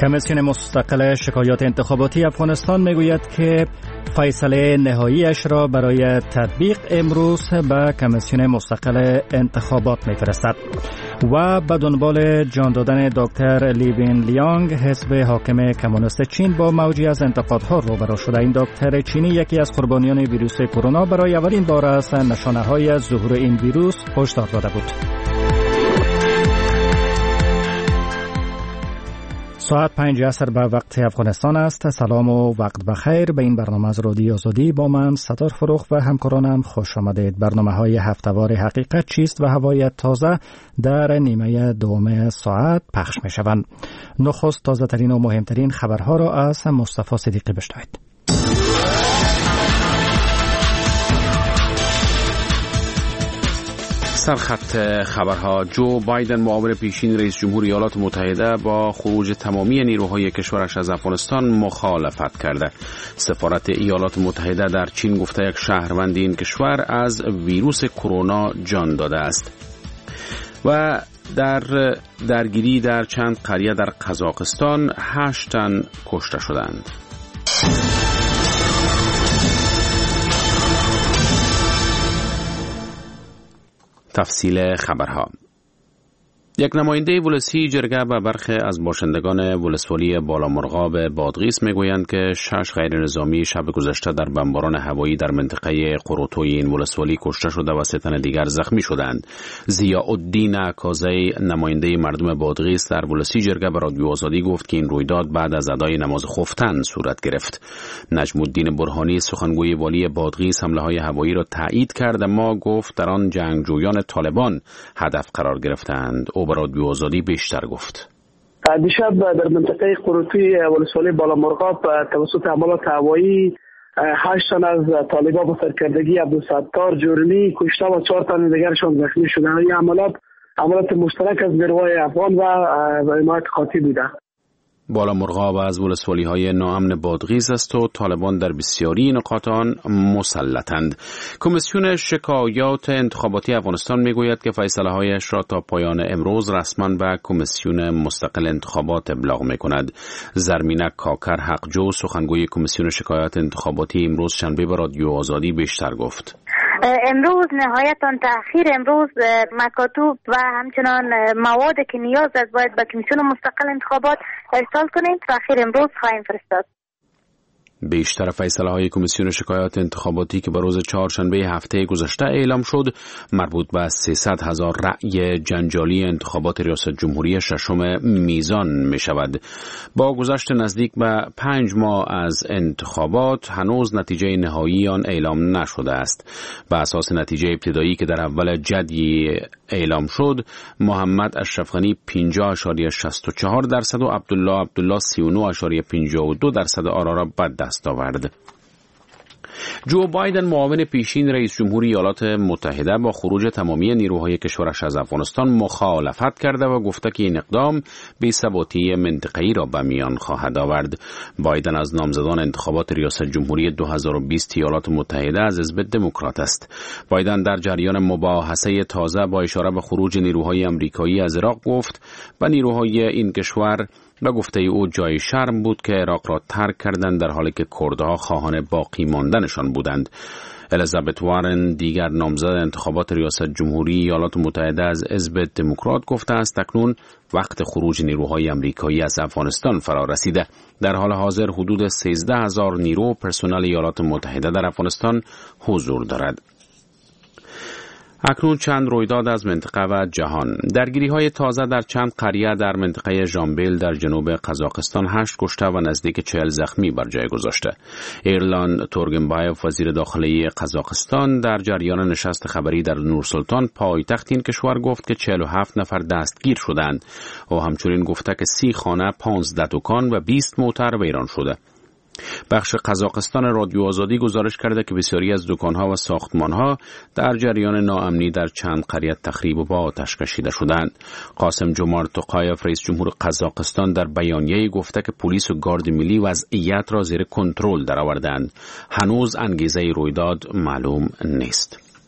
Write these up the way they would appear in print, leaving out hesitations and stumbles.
کمیسیون مستقل شکایات انتخاباتی افغانستان میگوید که فیصله نهاییش را برای تطبیق امروز به کمیسیون مستقل انتخابات میفرستد و به دنبال جان دادن دکتر لیوین لیانگ حزب حاکم کمونیست چین با موجی از انتقادها روبرو شده. این دکتر چینی یکی از قربانیان ویروس کرونا برای اولین بار از نشانه‌های ظهور این ویروس هشدار داده بود. ساعت 5 عصر به وقت افغانستان است. سلام و وقت بخیر. به این برنامه از رادیو آزادی با من ستار فروخ و همکارانم خوش آمدید. برنامه‌های هفته‌وار حقیقت چیست و هوای تازه در نیمه دوم ساعت پخش می‌شوند. نخست تازه‌ترین و مهمترین خبرها را از مصطفی صدیقی بشنوید. سرخط خبرها: جو بایدن معاون پیشین رئیس جمهور ایالات متحده با خروج تمامی نیروهای کشورش از افغانستان مخالفت کرده. سفارت ایالات متحده در چین گفته یک شهروند این کشور از ویروس کرونا جان داده است. و در درگیری در چند قریه در قزاقستان 8 تن کشته شدند. تفصیل خبرها: یک نماینده ولسی جرگه به برخی از باشندگان ولسوالی بالامرغاب بادغیس میگویند که 6 غیر نظامی شب گذشته در بمباران هوایی در منطقه قروتوی این ولسوالی کشته شده و 3 تن دیگر زخمی شدند. ضیاءالدین عکازی نماینده مردم بادغیس در ولسی جرگه به رادیو آزادی گفت که این رویداد بعد از ادای نماز خفتن صورت گرفت. نجم الدین برهانی سخنگوی والی بادغیس حمله‌های هوایی را تایید کرد اما گفت در آن جنگجویان طالبان هدف قرار گرفتند. او به رادیو آزادی بیشتر گفت. دیشب در منطقه قروتوی ولسوالی بالامرغاب توسط حملات هوایی 8 تن از طالبان با سرکردگی عبدالستار جورمی کشته و 4 تن دیگرشان زخمی شدند. این عملات مشترک از نیروهای افغان و حمایت خاطی بوده. بالامرغاب از ولسوالی‌های ناامن بادغیس است و طالبان در بسیاری نقاط آن مسلطند. کمیسیون شکایات انتخاباتی افغانستان میگوید که فیصله‌هایش را تا پایان امروز رسما به کمیسیون مستقل انتخابات ابلاغ می‌کند. زرمینه کاکر حقجو سخنگوی کمیسیون شکایات انتخاباتی امروز شنبه به رادیو آزادی بیشتر گفت. امروز نهایتاً تأخیر امروز مکاتوب و همچنان مواد که نیاز است باید به کمیسیون مستقل انتخابات ارسال کنیم. تأخیر امروز خواهیم فرستاد. بیشتر فیصله‌های کمیسیون شکایات انتخاباتی که به روز چهارشنبه هفته گذشته اعلام شد مربوط به 300,000 رأی جنجالی انتخابات ریاست جمهوری ششم میزان می شود. با گذشت نزدیک به 5 ماه از انتخابات هنوز نتیجه نهایی آن اعلام نشده است. به اساس نتیجه ابتدایی که در اول جدی اعلام شد، محمد اشرف غنی 50.64% و عبدالله 39.52% آرا را به دست آورد. جو بایدن معاون پیشین رئیس جمهوری ایالات متحده با خروج تمامی نیروهای کشورش از افغانستان مخالفت کرده و گفته که این اقدام بی‌ثباتی منطقه‌ای را به میان خواهد آورد. بایدن از نامزدان انتخابات ریاست جمهوری 2020 ایالات متحده از حزب دموکرات است. بایدن در جریان مباحثه تازه با اشاره به خروج نیروهای آمریکایی از عراق گفت و نیروهای این کشور به گفته او جای شرم بود که عراق را ترک کردند در حالی که کردها خواهان باقی ماندنشان بودند. الیزابت وارن دیگر نامزد انتخابات ریاست جمهوری ایالات متحده از حزب دموکرات گفته است اکنون وقت خروج نیروهای آمریکایی از افغانستان فرا رسیده. در حال حاضر حدود 13,000 نیرو پرسنل ایالات متحده در افغانستان حضور دارد. اکنون چند رویداد از منطقه و جهان. درگیری‌های تازه در چند قریه در منطقه ژامبل در جنوب قزاقستان 8 کشته و نزدیک 40 زخمی بر جای گذاشته. ایرلان تورگنبایف وزیر داخلی قزاقستان در جریان نشست خبری در نورسلطان پایتخت این کشور گفت که 47 نفر دستگیر شدند و همچنین گفته که 30 خانه، 15 دکان و 20 موتر ویران شده. بخش قزاقستان رادیو آزادی گزارش کرده که بسیاری از دکانها و ساختمانها در جریان ناامنی در چند قریه تخریب و با آتش کشیده شدند. قاسم جمارت توقایف رئیس جمهور قزاقستان در بیانیه‌ای گفته که پلیس و گارد ملی وضعیت را زیر کنترل درآوردند. هنوز انگیزه رویداد معلوم نیست.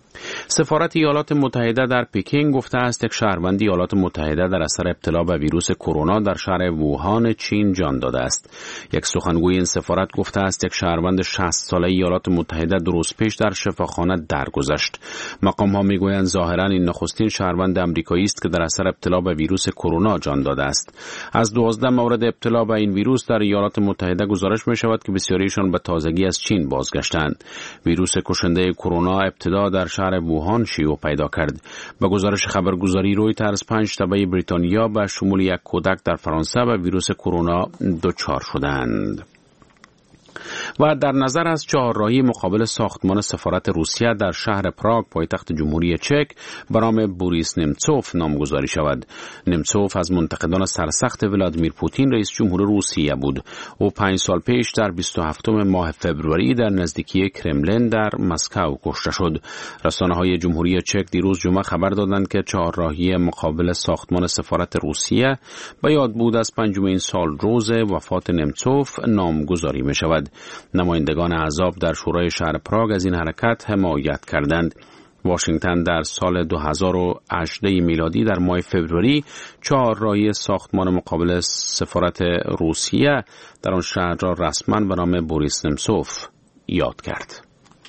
سفارت ایالات متحده در پکینگ گفته است یک شهروند ایالات متحده در اثر ابتلا به ویروس کرونا در شهر ووهان چین جان داده است. یک سخنگوی این سفارت گفته است یک شهروند 60 ساله ایالات متحده 2 روز پیش در شفاخانه درگذشت. مقام‌ها میگویند ظاهراً این نخستین شهروند آمریکایی است که در اثر ابتلا به ویروس کرونا جان داده است. از 12 مورد ابتلا به این ویروس در ایالات متحده گزارش می‌شود که بسیاریشان به تازگی از چین بازگشتند. ویروس کشنده کرونا ابتدا در شهر ووهان شیوع پیدا کرد. به گزارش خبرگزاری رویترز 5 تبع بریتانیا به شمول یک کودک در فرانسه به ویروس کرونا دچار شدند. و در نظر از چهارراهی مقابل ساختمان سفارت روسیه در شهر پراگ پایتخت جمهوری چک به نام بوریس نمتسوف نامگذاری شود. نمتسوف از منتقدان سرسخت ولادیمیر پوتین رئیس جمهور روسیه بود. او 5 سال پیش در 27 ماه فوریه در نزدیکی کرملین در مسکو کشته شد. رسانه‌های جمهوری چک دیروز جمعه خبر دادند که چهارراهی مقابل ساختمان سفارت روسیه به یاد بود از 5مین سال روز وفات نمتسوف نامگذاری می شود. نمایندگان احزاب در شورای شهر پراگ از این حرکت حمایت کردند. واشنگتن در سال 2018 میلادی در ماه فوریه چهارراهی ساختمان مقابل سفارت روسیه در آن شهر را رسما به نام بوریس نمتسوف یاد کرد.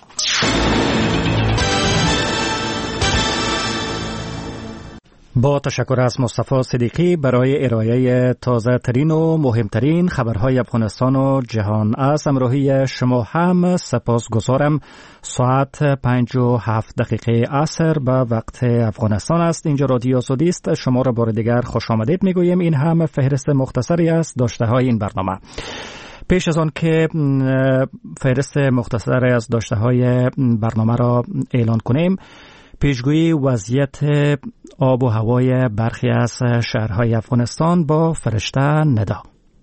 با تشکر از مصطفی صدیقی برای ارائه تازه ترین و مهمترین خبرهای افغانستان و جهان. از همراهی شما هم سپاسگزارم. ساعت 5:07 عصر به وقت افغانستان است. اینجا رادیو سودی است. شما را بار دیگر خوش آمدید میگوییم. این هم فهرست مختصری است داشته های این برنامه. پیش از آن که فهرست مختصری از داشته های برنامه را اعلان کنیم، پیشگویی وضعیت آب و هوای برخی از شهرهای افغانستان با فرشته ندا.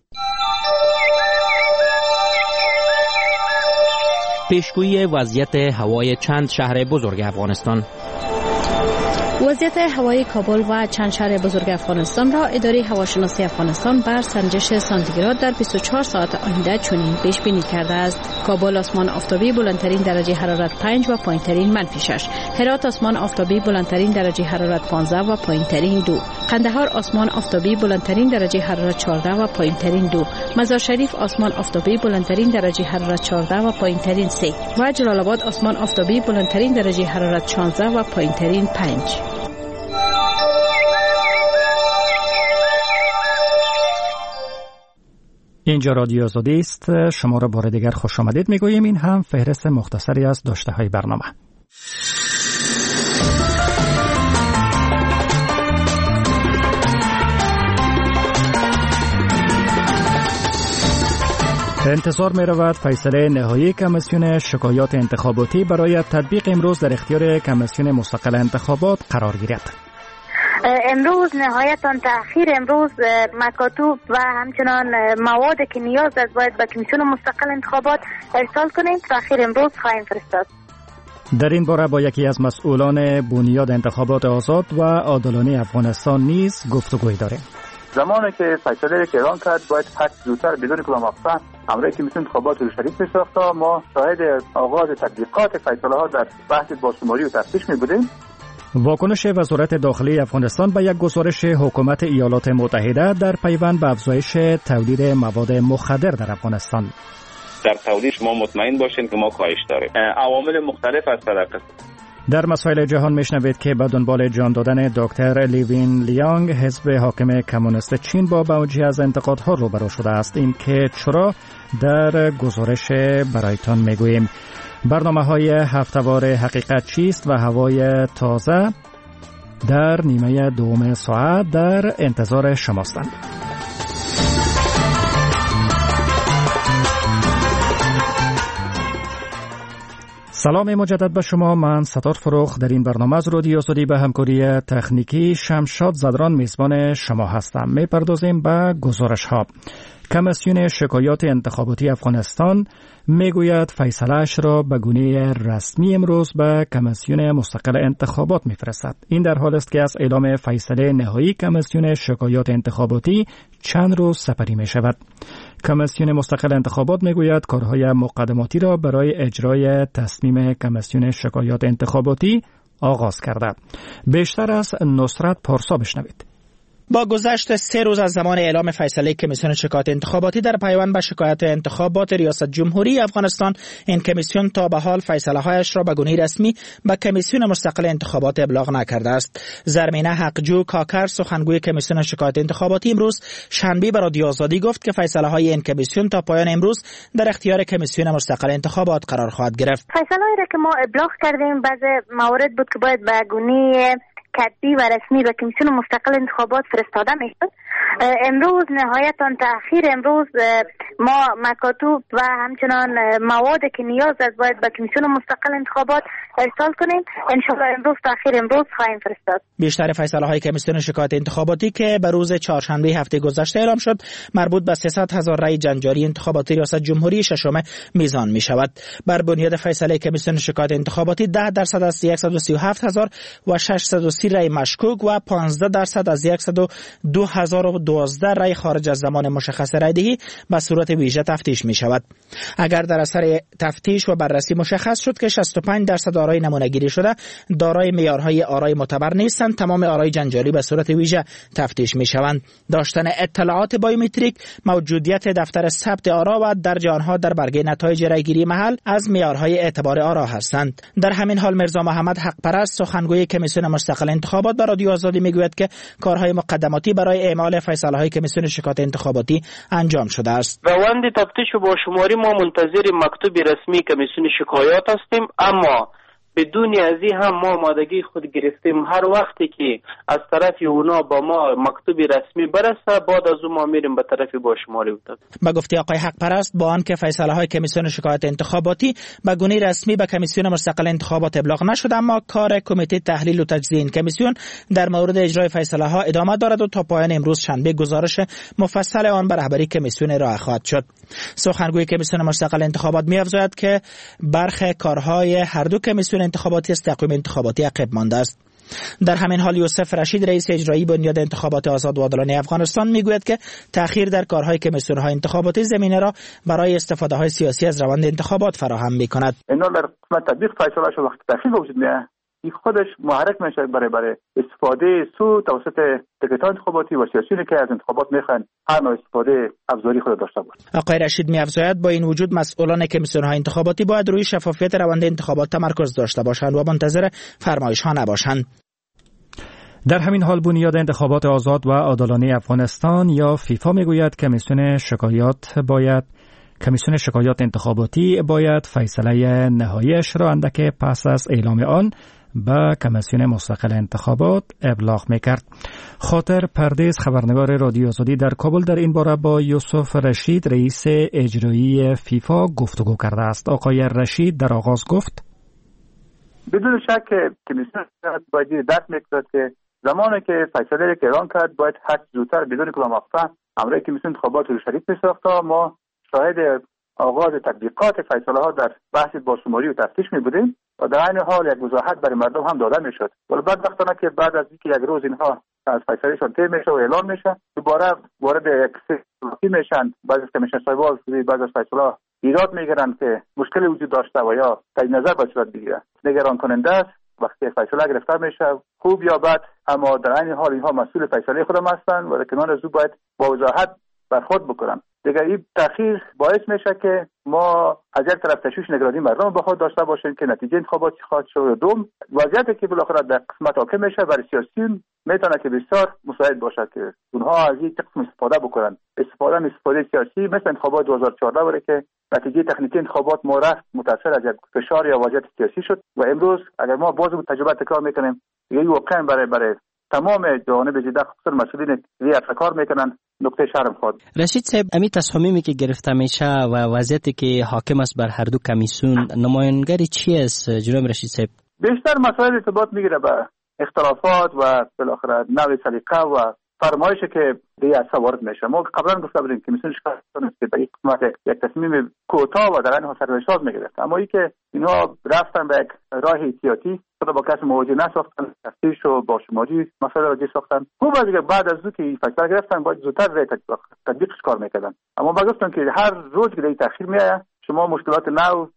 پیشگویی وضعیت هوای چند شهر بزرگ افغانستان. وضعیت هوای کابل و چند شهر بزرگ افغانستان را اداره هواشناسی افغانستان بر سنجش سانتیگراد در 24 ساعت آینده چنین پیش بینی کرده است: کابل آسمان آفتابی بلندترین درجه حرارت 5 و پایینترین -6. هرات آسمان آفتابی بلندترین درجه حرارت 15 و پایینترین 2. قندهار آسمان آفتابی بلندترین درجه حرارت 14 و پایینترین 2. مزار شریف آسمان آفتابی بلندترین درجه حرارت 14 و پایینترین 3 و جلال آباد آسمان آفتابی بلندترین درجه حرارت 16 و پایینترین 5. اینجا رادیو آزادی است. شما را بار دیگر خوش آمدید میگوییم. این هم فهرست مختصری از داشته های برنامه. انتظار می رود فیصله نهایی کمیسیون شکایات انتخاباتی برای تطبیق امروز در اختیار کمیسیون مستقل انتخابات قرار گیرد. امروز نهایتاً تأخیر امروز مکاتوب و همچنان مواد که نیاز است باید به کمیسیون مستقل انتخابات ارسال کنیم. تأخیر امروز خواهیم فرستاد. در این باره با یکی از مسئولان بنیاد انتخابات آزاد و عادلانه افغانستان نیز گفتگوی داریم. زمانی که فیصله که اعلان کرد باید هر زودتر بدون کدام وقفه همراه کمیسیون انتخابات رو شریک می‌ساخت تا ما شاهد آغاز تطبیقات فیصله‌ها در بحث باشماری و تفتیش می‌بودیم. واکنش وزارت داخلی افغانستان به یک گزارش حکومت ایالات متحده در پیوند به افزایش تولید مواد مخدر در افغانستان. در تولید ما مطمئن باشیم که ما کاهش داریم. عوامل مختلف از طرف در مسائل جهان میشنوید که به دنبال جان دادن دکتر لیوین لیانگ حزب حاکم کمونیست چین با بعضی از انتقادها روبرو شده است. این که چرا در گزارش برایتان میگوییم. برنامه‌های هفته‌وار حقیقت چیست و هوای تازه در نیمه دوم ساعت در انتظار شماستند. سلام مجدد به شما. من ستار فروخ در این برنامه از رادیو آزادی به همکاری تکنیکی شمشاد زدران میزبان شما هستم. میپردازیم به گزارش ها. کمیسیون شکایات انتخاباتی افغانستان میگوید فیصله‌اش را به گونه رسمی امروز به کمیسیون مستقل انتخابات میفرستد. این در حال است که از اعلام فیصله نهایی کمیسیون شکایات انتخاباتی چند روز سپری می شود. کمیسیون مستقل انتخابات میگوید کارهای مقدماتی را برای اجرای تصمیم کمیسیون شکایات انتخاباتی آغاز کرده. بیشتر از نصرت پارسا بشنوید. با گذشت 3 روز از زمان اعلام فیصله کمیسیون شکایات انتخاباتی در پیوند به شکایت انتخابات ریاست جمهوری افغانستان، این کمیسیون تا به حال فیصله هایش را به گونه رسمی به کمیسیون مستقل انتخابات ابلاغ نکرده است. زرمینه حقجو کاکر، سخنگوی کمیسیون شکایات انتخاباتی، امروز شنبه به رادیو آزادی گفت که فیصله های این کمیسیون تا پایان امروز در اختیار کمیسیون مستقل انتخابات قرار خواهد گرفت. فیصله هایی را که ما ابلاغ کردیم بعضی موارد بود که باید به گونه کتبی و رسمی به کمیسیون مستقل انتخابات فرستاده میشد. امروز نهایتاً تأخیر امروز ما مکاتوب و همچنان موادی که نیاز است باید به کمیسیون مستقل انتخابات ارسال کنیم. انشالله امروز تأخیر امروز خواهیم فرستاد. بیشتر فیصله های کمیسیون شکایات انتخاباتی که به روز چهارشنبه هفته گذشته اعلام شد مربوط به 300,000 رای جنجالی انتخاباتی ریاست جمهوری ششم میزان می شود. بر بنیاد فیصله کمیسیون شکایات انتخاباتی 10% از 137,630 رای مشکوک و 15% از 102,012 رای خارج از زمان مشخص رای دهی به صورت ویژه تفتیش می شود. اگر در اثر تفتیش و بررسی مشخص شد که 65% آرای نمونه‌گیری شده دارای معیارهای آرای معتبر نیستند، تمام آرای جنجالی به صورت ویژه تفتیش می شوند. داشتن اطلاعات بایومتریک، موجودیت دفتر ثبت آرا و درج آنها در برگه نتایج رایگیری محل از معیارهای اعتبار آرا هستند. در همین حال میرزا محمد حق پرست، سخنگوی کمیسیون مستقل انتخابات، به رادیو آزادی میگوید که کارهای مقدماتی برای اعمال فیصله های کمیسیون شکایات انتخاباتی انجام شده است. روند تفتیش و باشماری ما منتظر مکتوب رسمی کمیسیون شکایات هستیم، اما بدون ازی هم ما آمادگی خود گرفتیم هر وقتی که از طرف اونا با ما مکتوب رسمی برسه بعد از اون ما میریم به طرف باشماری بودیم. با گفته آقای حق پرست، با آنکه فیصله های کمیسیون شکایات انتخاباتی به گونه رسمی به کمیسیون مستقل انتخابات ابلاغ نشد، اما کار کمیته تحلیل و تجزیه این کمیسیون در مورد اجرای فیصله ها ادامه دارد و تا پایان امروز شنبه گزارش مفصل آن به رهبری کمیسیون ارائه خواهد شد. سخنگوی کمیسیون مستقل انتخابات می‌افزاید که برخی کارهای هر دو کمیسیون انتخاباتی از تقویم انتخاباتی عقب مانده است. در همین حال یوسف رشید، رئیس اجرایی بنیاد انتخابات آزاد و عادلانه افغانستان، میگوید که تأخیر در کارهای کمیسیون‌های انتخاباتی زمینه را برای استفاده‌های سیاسی از روند انتخابات فراهم می‌کند. اینا در قسمت تطبیق فیصله شو وقت تأخیر وجود میاد، این خودش محرک میشه برای استفاده سو توسط تکتان انتخاباتی و سیاسیونی که از انتخابات میخوان هر نوع استفاده ابزاری خود داشته باشه. آقای رشید می‌افزاید با این وجود مسئولان کمیسیون‌های انتخاباتی باید روی شفافیت روند انتخابات تمرکز داشته باشند و منتظر فرمایش‌ها نباشند. در همین حال بنیاد انتخابات آزاد و عادلانه افغانستان یا فیفا میگوید کمیسیون شکایات انتخاباتی باید فیصله نهاییش را اندک پس از اعلام آن به کمیسیون مستقل انتخابات ابلاغ میکرد. خاطر پردیس، خبرنگار رادیو آزادی در کابل، در این باره با یوسف رشید، رئیس اجرایی فیفا، گفتگو کرده است. آقای رشید در آغاز گفت بدون شک کمیسیون باید درک میکرد که زمانی که فیصله که اعلام کرد باید هر زودتر بدون کلام وقفه امر کمیسیون انتخابات رو شریک می‌ساخت. ما شاهد آغاز تطبیقات فیصله ها در بحث باشماری و تفتیش می بودیم و در این حال یک وضاحت برای مردم هم داده میشد. ولی بدبختانه که بعد از اینکه یک روز اینها از فیصلهشان طی میشه و اعلام میشه، دوباره وارد یک سیاسی میشن. بعضی از کمیشن صاحبان بعضی از فیصله ایراد میگیرن که مشکلی وجود داشته و یا تجدید نظر به صورت بگیره. نگران کننده است وقتی فیصله گرفته میشه، خوب یا بد، اما در این حال اینها مسئول فیصله خودم هستند و در کنار از او باید با وضاحت برخورد بکنن. دیگر این تأخیر باعث میشه که ما از یک طرف تشویش نگرانی مردم به خود داشته باشیم که نتیجه انتخابات چی خواهد شد. دوم، وضعیتی که بالاخره در قسمت حاکم میشه برای سیاسیون میتونه که بسیار مساعد باشه که اونها از این قسم استفاده بکنن. استفاده سیاسی مثل انتخابات 2014 بود که نتیجه تکنیکی انتخابات ما رفت متأثر از یک فشار یا وضعیت سیاسی شد و امروز اگر ما باز تجربه تکرار میکنیم یه واقعا برای تمام جوانب زیده خصوصا مسئولین ریاستکار میکنن نقطه شرم خود. رشید صاحب، امی تصمیمی که گرفته میشه و وضعیتی که حاکم است بر هر دو کمیسیون نمایانگری چی است جناب رشید صاحب؟ بیشتر مسائل ارتباط میگیره به اختلافات و بالاخره نوع سلیقه و فرمایشی که دیگه از وارد میشه. ما قبلا گفته بودیم که کمیسیون شکایات که به یک قسمت یک تصمیم کوتاه و در این حال سرنوشت میگرفت، اما ای که اینا رفتن به یک راه احتیاطی خود با کسی مواجه نساختن، تفتیش و باشماری مسائل را جدی ساختن. خوب است که بعد از اینکه این فیصله گرفتن باید زودتر روی تطبیقش کار میکردن. اما با گفتم که هر روز که تأخیر میاد شما مشکلات نو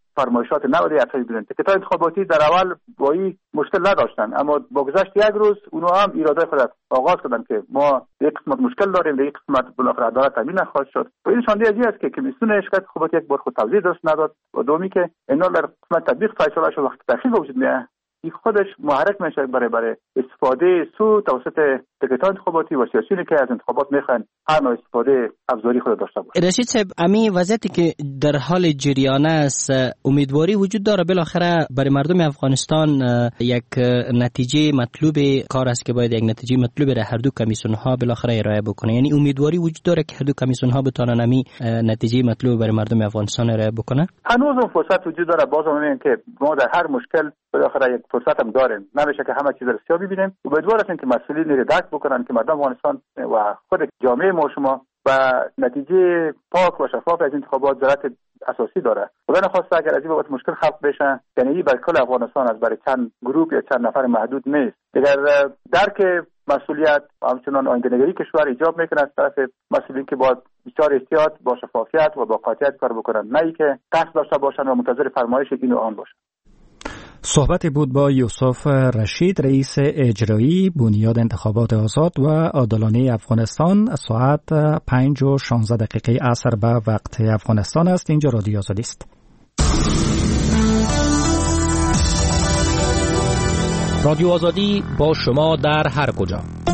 فرمایشات نو ارتش بیرون. تکت‌های انتخاباتی در اول با این مشکل نداشتن، اما با گذشت یک روز اونها هم اراده خود آغاز کردن که ما یک قسمت مشکل داریم، یک قسمت بالاخره عدالت تامین نخواهد شد. و این نشانه ازی است که کمیسیون شکایت انتخاباتی یک بار خود توضیح درست نداد و دومی که اینا در قسمت تطبیق فیصله شد وقتی تأخیر وجود میاد این خودش محرک میشه برای استفاده سو توسط تکت‌های انتخاباتی و سیاسیونی که از انتخابات میخوان هر نوع استفاده ابزاری خود داشته باشه. رشید صاحب، امی وضعیتی که در حال جریان است، امیدواری وجود داره بالاخره برای مردم افغانستان یک نتیجه مطلوب کار است که باید یک نتیجه مطلوب را هر دو کمیسیون ها بالاخره ارائه بکنه؟ یعنی امیدواری وجود داره که هر دو کمیسیون ها بتونن امی نتیجه مطلوب برای مردم افغانستان ارائه بکنه؟ هنوز اون فرصت وجود داره. بازم میگم که ما در هر مشکل بالاخره یک فرصت هم داریم. نمیشه که همه چیز رو سیاه ببینیم. امیدوار هستیم که مسئولین رو درک بکنن که مردم افغانستان و خود جامعه ما شما و نتیجه پاک و شفاف از انتخابات ضرورت اساسی داره. خدا نخواسته اگر از این بابت مشکل خلق بشه، یعنی برای کل افغانستان از برای چند گروه یا چند نفر محدود نیست. اگر درک مسئولیت و همچنان آینده‌نگری کشور ایجاب میکنه از طرف مسئولین که باید بسیار احتیاط با شفافیت و با قاطعیت کار بکنن، نه اینکه قصد داشته باشن و منتظر فرمایش این و آن باشن. صحبتی بود با یوسف رشید، رئیس اجرایی بنیاد انتخابات آزاد و عادلانه افغانستان. ساعت 5:16 عصر به وقت افغانستان است. اینجا رادیو آزادی است. رادیو آزادی با شما در هر کجا.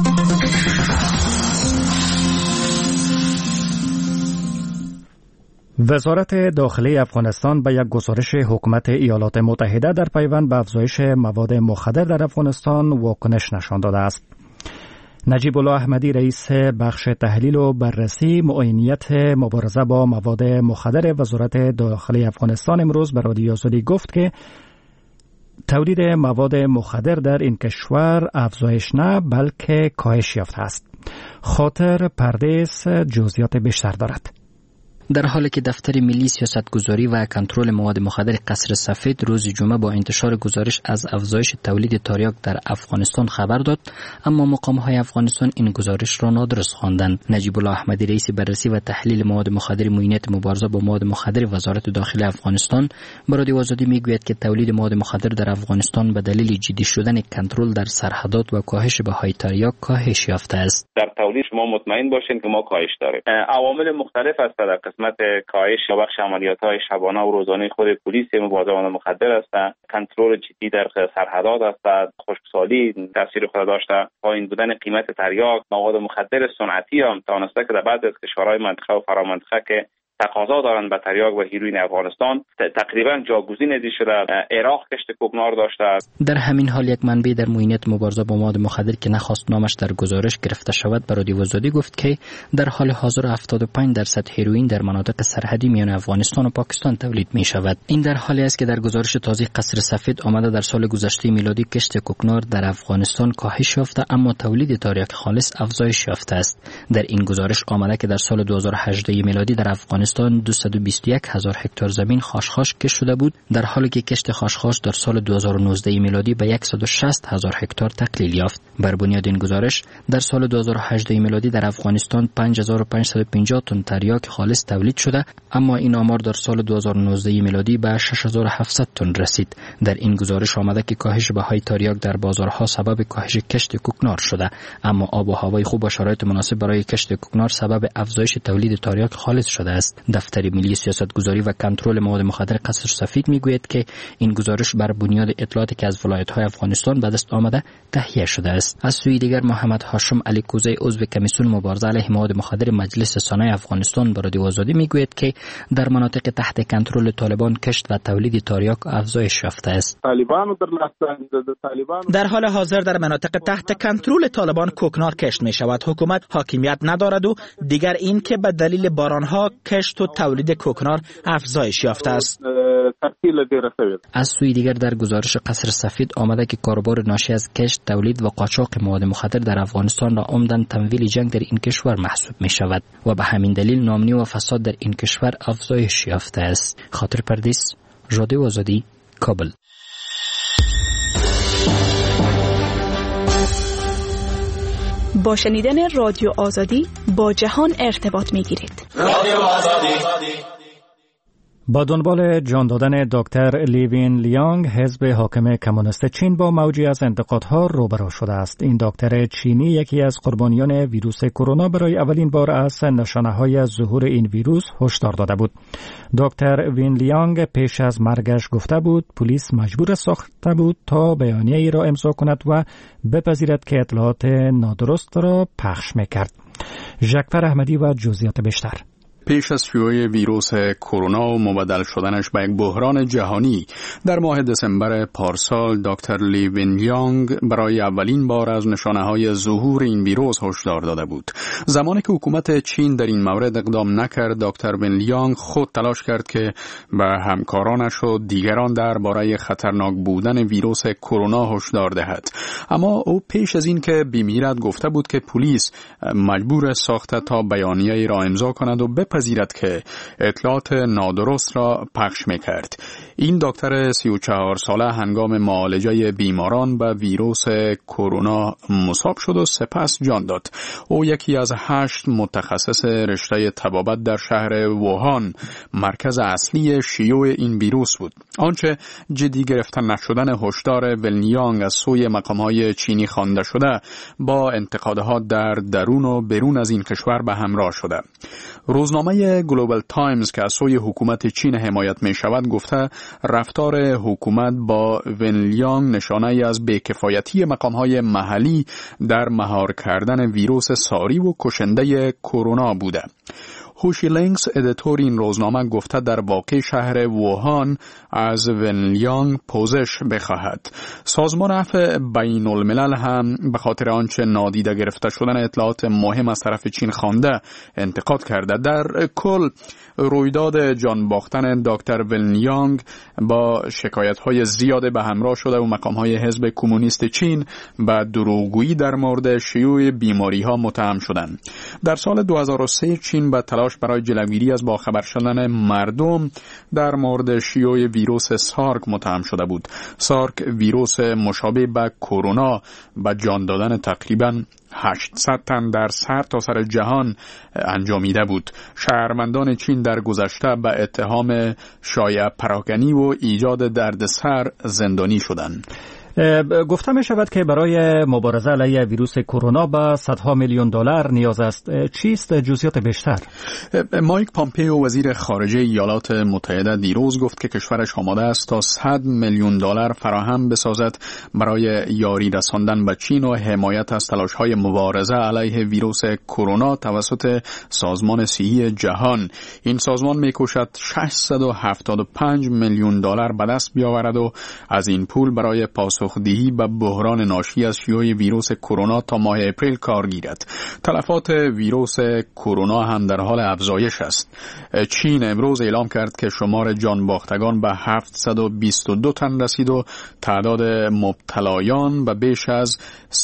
وزارت داخلی افغانستان به یک گزارش حکومت ایالات متحده در پیوند به افزایش مواد مخدر در افغانستان واکنش نشان داده است. نجیب الله احمدی، رئیس بخش تحلیل و بررسی معاینیت مبارزه با مواد مخدر وزارت داخلی افغانستان، امروز به رادیو آزادی گفت که تولید مواد مخدر در این کشور افزایش نه بلکه کاهش یافته است. خاطر پردیس جزئیات بیشتر دارد. در حالی که دفتر ملی سیاستگذاری و کنترل مواد مخدر قصر سفید روز جمعه با انتشار گزارش از افزایش تولید تریاک در افغانستان خبر داد، اما مقام‌های افغانستان این گزارش را نادرست خواندند. نجیب الله احمدی، رئیس بررسی و تحلیل مواد مخدر معاینیت مبارزه با مواد مخدر وزارت داخلی افغانستان، به رادیو آزادی میگوید که تولید مواد مخدر در افغانستان به دلیل جدی شدن کنترل در سرحدات و کاهش بهای تریاک کاهش یافته است. در تولید شما مطمئن باشین که ما کاهش داریم. عوامل مختلف است در قسمت کاهش یا بخش عملیات‌های شبانه و روزانه خود پلیس مبارزه با مواد مخدر است. کنترل جدی در سرحدات است. خشکسالی تاثیر خود داشته. پایین بودن قیمت تریاک، مواد مخدر صنعتی هم توانسته که در بعضی از کشورهای منطقه و فرامنطقه که تقاضا دارند به تریاک و هیروئین افغانستان تقریبا جاگزین ازی شده. عراق کشت کوکنار داشته. در همین حال یک منبع در معاینیت مبارزه با مواد مخدر که نخواست نامش در گزارش گرفته شود به رادیو آزادی گفت که در حال حاضر 75% هیروئین در مناطق سرحدی میان افغانستان و پاکستان تولید می شود. این در حالی است که در گزارش تازه قصر سفید آمده در سال گذشته میلادی کشت کوکنار در افغانستان کاهش یافته اما تولید تریاک خالص افزایش یافته است. در این گزارش آمده که در سال 2018 میلادی در افغانستان 221,000 هکتار زمین خاشخاش کشت شده بود، در حالی که کشت خاشخاش در سال 2019 میلادی به 160,000 هکتار تقلیل یافت. بر بنیاد این گزارش در سال 2018 میلادی در افغانستان 5550 تن تریاک خالص تولید شده، اما این آمار در سال 2019 میلادی به 6700 تن رسید. در این گزارش آمده که کاهش بهای تریاک در بازارها سبب کاهش کشت کوکنار شده، اما آب و هوای خوب و شرایط مناسب برای کشت کوکنار سبب افزایش تولید تریاک خالص شده است. دفتر ملی سیاستگذاری و کنترل مواد مخدر قصر سفید میگوید که این گزارش بر بنیاد اطلاعاتی که از ولایت‌های افغانستان به دست آمده تهیه شده است. از سوی دیگر محمد هاشم علی کوزی، عضو کمیسیون مبارزه علیه مواد مخدر مجلس سنای افغانستان، به رادیو آزادی میگوید که در مناطق تحت کنترل طالبان کشت و تولید تریاک افزایش یافته است. در حال حاضر در مناطق تحت کنترل طالبان کوکنار کشت می شود. حکومت حاکمیت ندارد و دیگر این که به دلیل بارانها کشت و تولید کوکنار افزایش یافته است. از سوی دیگر در گزارش قصر سفید آمده که کاروبار ناشی از کشت، تولید و قاچاق مواد مخدر در افغانستان را عمداً تمویل جنگ در این کشور محسوب می شود و به همین دلیل ناامنی و فساد در این کشور افزایش یافته است. خاطر پردیس، رادیو آزادی، کابل. با شنیدن رادیو آزادی با جهان ارتباط می گیرید. رادیو آزادی. با دنبال جان دادن دکتر لی وین لیانگ، حزب حاکم کمونیست چین با موجی از انتقادها روبرو شده است. این دکتر چینی یکی از قربانیان ویروس کرونا برای اولین بار از نشانه‌های ظهور این ویروس هشدار داده بود. دکتر وین لیانگ پیش از مرگش گفته بود پلیس مجبور ساخته بود تا بیانیه‌ای را امضا کند و بپذیرد که اطلاعات نادرست را پخش می‌کرد. ژکفر احمدی و جزئیات بیشتر. پیش از شیوع ویروس کرونا و مبدل شدنش به یک بحران جهانی، در ماه دسامبر پارسال دکتر لی وین لیانگ برای اولین بار از نشانه‌های ظهور این ویروس هشدار داده بود. زمانی که حکومت چین در این مورد اقدام نکرد، دکتر وین لیانگ خود تلاش کرد که به همکارانش و دیگران درباره خطرناک بودن ویروس کرونا هشدار دهد. اما او پیش از این که بمیرد گفته بود که پلیس مجبور ساخته تا بیانیه‌ای را امضا کند و بپذیرد که اطلاعات نادرست را پخش می‌کرد. این دکتر 34 ساله هنگام معالجه بیماران به ویروس کرونا مصاب شد و سپس جان داد. او یکی از 8 متخصص رشته طبابت در شهر ووهان، مرکز اصلی شیوع این ویروس بود. آنچه جدی گرفتن نشدن هشدار وین لیانگ از سوی مقام‌های چینی خوانده شده، با انتقادها در درون و بیرون از این کشور به همراه شده. روزنامه گلوبال تایمز که از سوی حکومت چین حمایت می شود گفته رفتار حکومت با وین لیانگ نشانه ای از بی‌کفایتی مقام‌های محلی در مهار کردن ویروس ساری و کشنده کرونا بوده. هوشی لینکس ادیتور این روزنامه گفته در واقع شهر ووهان از وین لیانگ پوزش بخواهد. سازمان عفو بین الملل هم به خاطر آنچه نادیده گرفته شدن اطلاعات مهم از طرف چین خوانده انتقاد کرده. در کل رویداد جان باختن دکتر وین لیانگ با شکایت‌های زیاد به همراه شده و مقام‌های حزب کمونیست چین به دروغگویی در مورد شیوع بیماری‌ها متهم شدند. در سال 2003 چین به تلاش برای جلوگیری از باخبر شدن مردم در مورد شیوع ویروس سارک متهم شده بود. سارک ویروس مشابه به کرونا به جان دادن تقریباً 800 تن در سرتاسر جهان انجامیده بود. شهروندان چین در گذشته به اتهام شایع پراکنی و ایجاد دردسر زندانی شدند. گفته می شود که برای مبارزه علیه ویروس کرونا به صدها میلیون دلار نیاز است. چیست جزئیات بیشتر؟ مایک پامپئو وزیر خارجه ایالات متحده دیروز گفت که کشورش آماده است تا 100 میلیون دلار فراهم بسازد برای یاری رساندن به چین و حمایت از تلاش‌های مبارزه علیه ویروس کرونا توسط سازمان صحی جهان. این سازمان می‌کوشد 675 میلیون دلار به دست بیاورد و از این پول برای پاسخدهی به بحران ناشی از شیوع ویروس کرونا تا ماه اپریل کار گیرد. تلفات ویروس کرونا هم در حال افزایش است. چین امروز اعلام کرد که شمار جان باختگان به 722 تن رسید و تعداد مبتلایان به بیش از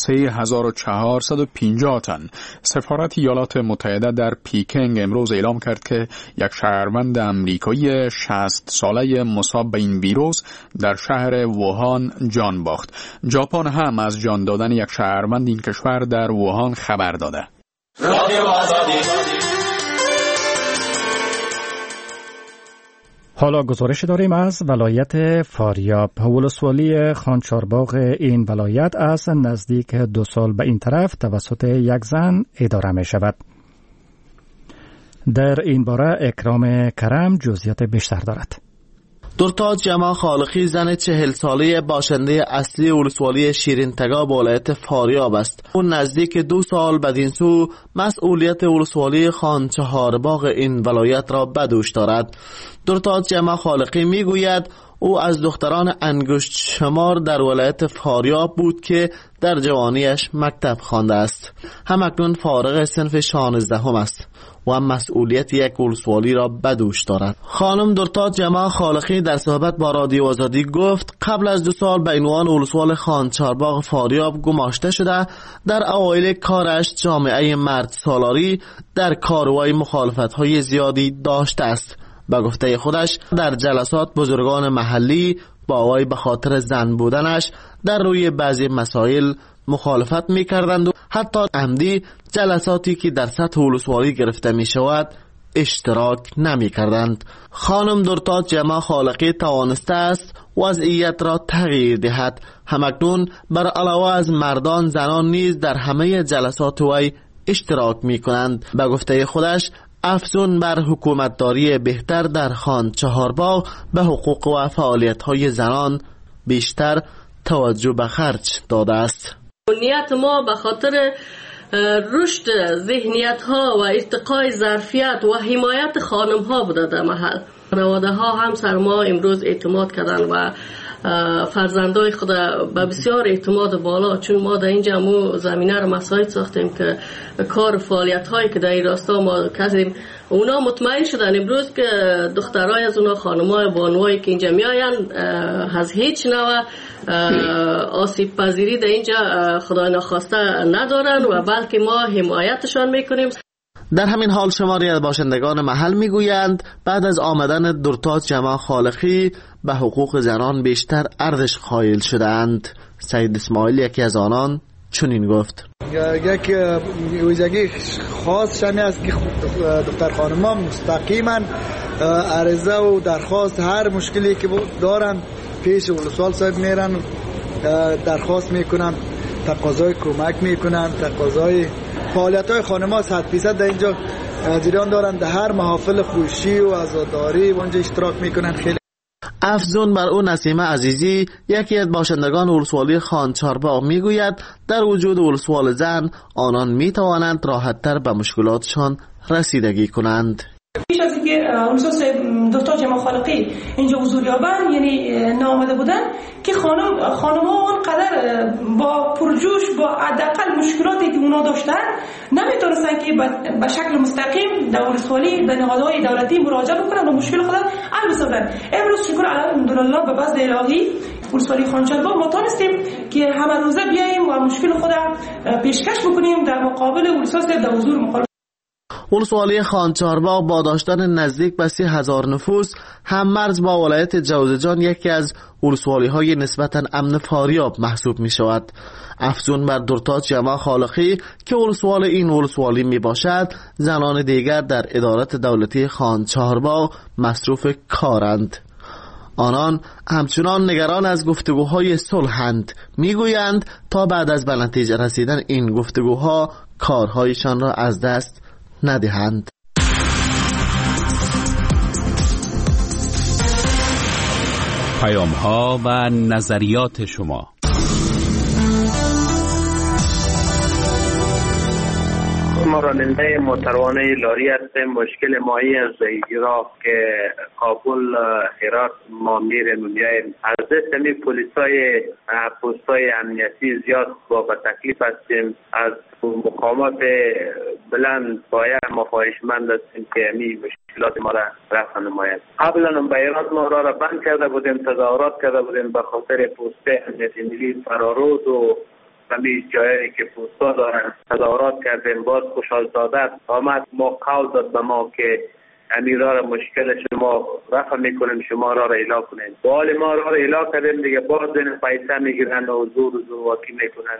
3450 تن. سفارت ایالات متحده در پیکنگ امروز اعلام کرد که یک شهروند امریکایی 60 ساله مصاب به این ویروس در شهر ووهان جان باخت. ژاپن هم از جان دادن یک شهروند این کشور در ووهان خبر داده. حالا گزارش داریم از ولایت فاریاب. ولسوالی خانچارباغ این ولایت از نزدیک 2 سال به این طرف توسط یک زن اداره می شود. در این باره اکرام کرم جزئیات بیشتر دارد. درتاج جمع خالقی زن 40 ساله باشنده اصلی ولسوالی شیرینتگاه ولایت فاریاب است. اون نزدیک 2 سال بدین سو مسئولیت ولسوالی خانچهارباغ این ولایت را به دوش دارد. درتاج جمع خالقی میگوید او از دختران انگشت شمار در ولایت فاریاب بود که در جوانیش مکتب خوانده است. همکنون فارغ صنف 16 است و مسئولیت یک ولسوالی را به دوش دارد. خانم درتاج جمع خالقی در صحبت با رادیو آزادی گفت قبل از 2 سال به عنوان ولسوال خانچهارباغ فاریاب گماشته شده. در اوایل کارش جامعه مرد سالاری در کاروائی مخالفت‌های زیادی داشته است. به گفته خودش در جلسات بزرگان محلی با وی به خاطر زن بودنش در روی بعضی مسائل مخالفت می‌کردند و حتی عمدی جلساتی که در سطح ولسوالی گرفته می‌شود اشتراک نمی کردند. خانم درتاج جمع خالقی توانسته است وضعیت را تغییر دهد. همکنون بر علاوه از مردان زنان نیز در همه جلسات وی اشتراک می کنند. به گفته خودش افزون بر حکومتداری بهتر در خان چهارباغ به حقوق و فعالیت‌های زنان بیشتر توجه به خرج داده است. نیت ما به خاطر رشد ذهنیت ها و ارتقای ظرفیت و حمایت خانم ها بوده در محل. خانواده ها هم سر ما امروز اعتماد کردن و فرزندای خود به بسیار اعتماد بالا، چون ما در اینجا مو زمینه رو مساعد ساختیم که کار فعالیت هایی که در این راستا ما کردیم اونا مطمئن شدن امروز که دخترای از اونا خانمای بانوایی که اینجا میاین از هیچ نوع آسیب پذیری در اینجا خدای ناخواسته ندارن و بلکه ما حمایتشان میکنیم. در همین حال شماری از باشندگان محل میگویند بعد از آمدن درتاج جمع خالقی به حقوق زنان بیشتر ارزش قائل شدند. سید اسماعیل یکی از آنان چنین گفت: یک ویژگی خاص شمی است که دختر خانم‌ها مستقیما عرضه و درخواست هر مشکلی که دارن پیش ولسوال صاحب میرن، درخواست میکنن، تقاضای کمک میکنن، تقاضای فعالیت‌های خانم‌ها 100% در اینجا جریان دارن. در هر محافل خوشی و عزاداری اونجا اشتراک میکنن. خیلی افزون بر او نسیمه عزیزی یکی از باشندگان ولسوالی خان چهارباغ میگوید در وجود ولسوال زن آنان میتوانند راحت‌تر به مشکلاتشان رسیدگی کنند. پیش از اینکه ولسوال دکتر جمع خالقی اینجا حضور یابند، یعنی نامده بودن که خانم‌ها اونقدر با پرجوش با حداقل مشکلاتی که اونا داشتن نمیتونستن که به شکل مستقیم در ولسوالی به نهادهای دولتی مراجعه بکنن و مشکل خود حل بسازن. امروز شکر الحمدلله به فضل الهی ولسوالی خان چهارباغ ما تونستیم که همه روزه بیاییم و مشکل خود پیشکش بکنیم در مقابل ولسوالی در حضور مخالف. ولسوالی خان چهارباغ با داشتن نزدیک به 30,000 نفوس هم مرز با ولایت جوزجان یکی از ولسوالی های نسبتا امن فاریاب محسوب می شود. افزون بر درتاج جمع خالقی که ولسوال این ولسوالی می باشد، زنان دیگر در ادارات دولتی خان چهارباغ مصروف کارند. آنان همچنان نگران از گفتگوهای صلحند. میگویند تا بعد از به نتیجه رسیدن این گفتگوها کارهایشان را از دست ندهند. پیام‌ها و نظریات شما. ما راننده موتروانه لاری هستیم. مشکل ماهی از عراق که کابل هرات ما میریم و میاییم. از دست می پلیسای پستای امنیتی زیاد با تکلیف هستیم. از مقامات بلند باید ما خواهشمند هستیم که می مشکلات ما را رفع نماید. قبلا به هرات ما را بند کرده بودیم، تظاهرات کرده بودیم به خاطر پستای امنیتی ملی فرارود و همین جایی که پوستا دارن تظاهرات کردیم. باز خوشحال سعادت آمد ما قول داد به ما که امیرا را مشکل شما رفع میکنیم، شما را اعلام کنید. با حال ما را اعلام کردیم دیگه، باز این پیسه میگیرن و زور واکی میکنن.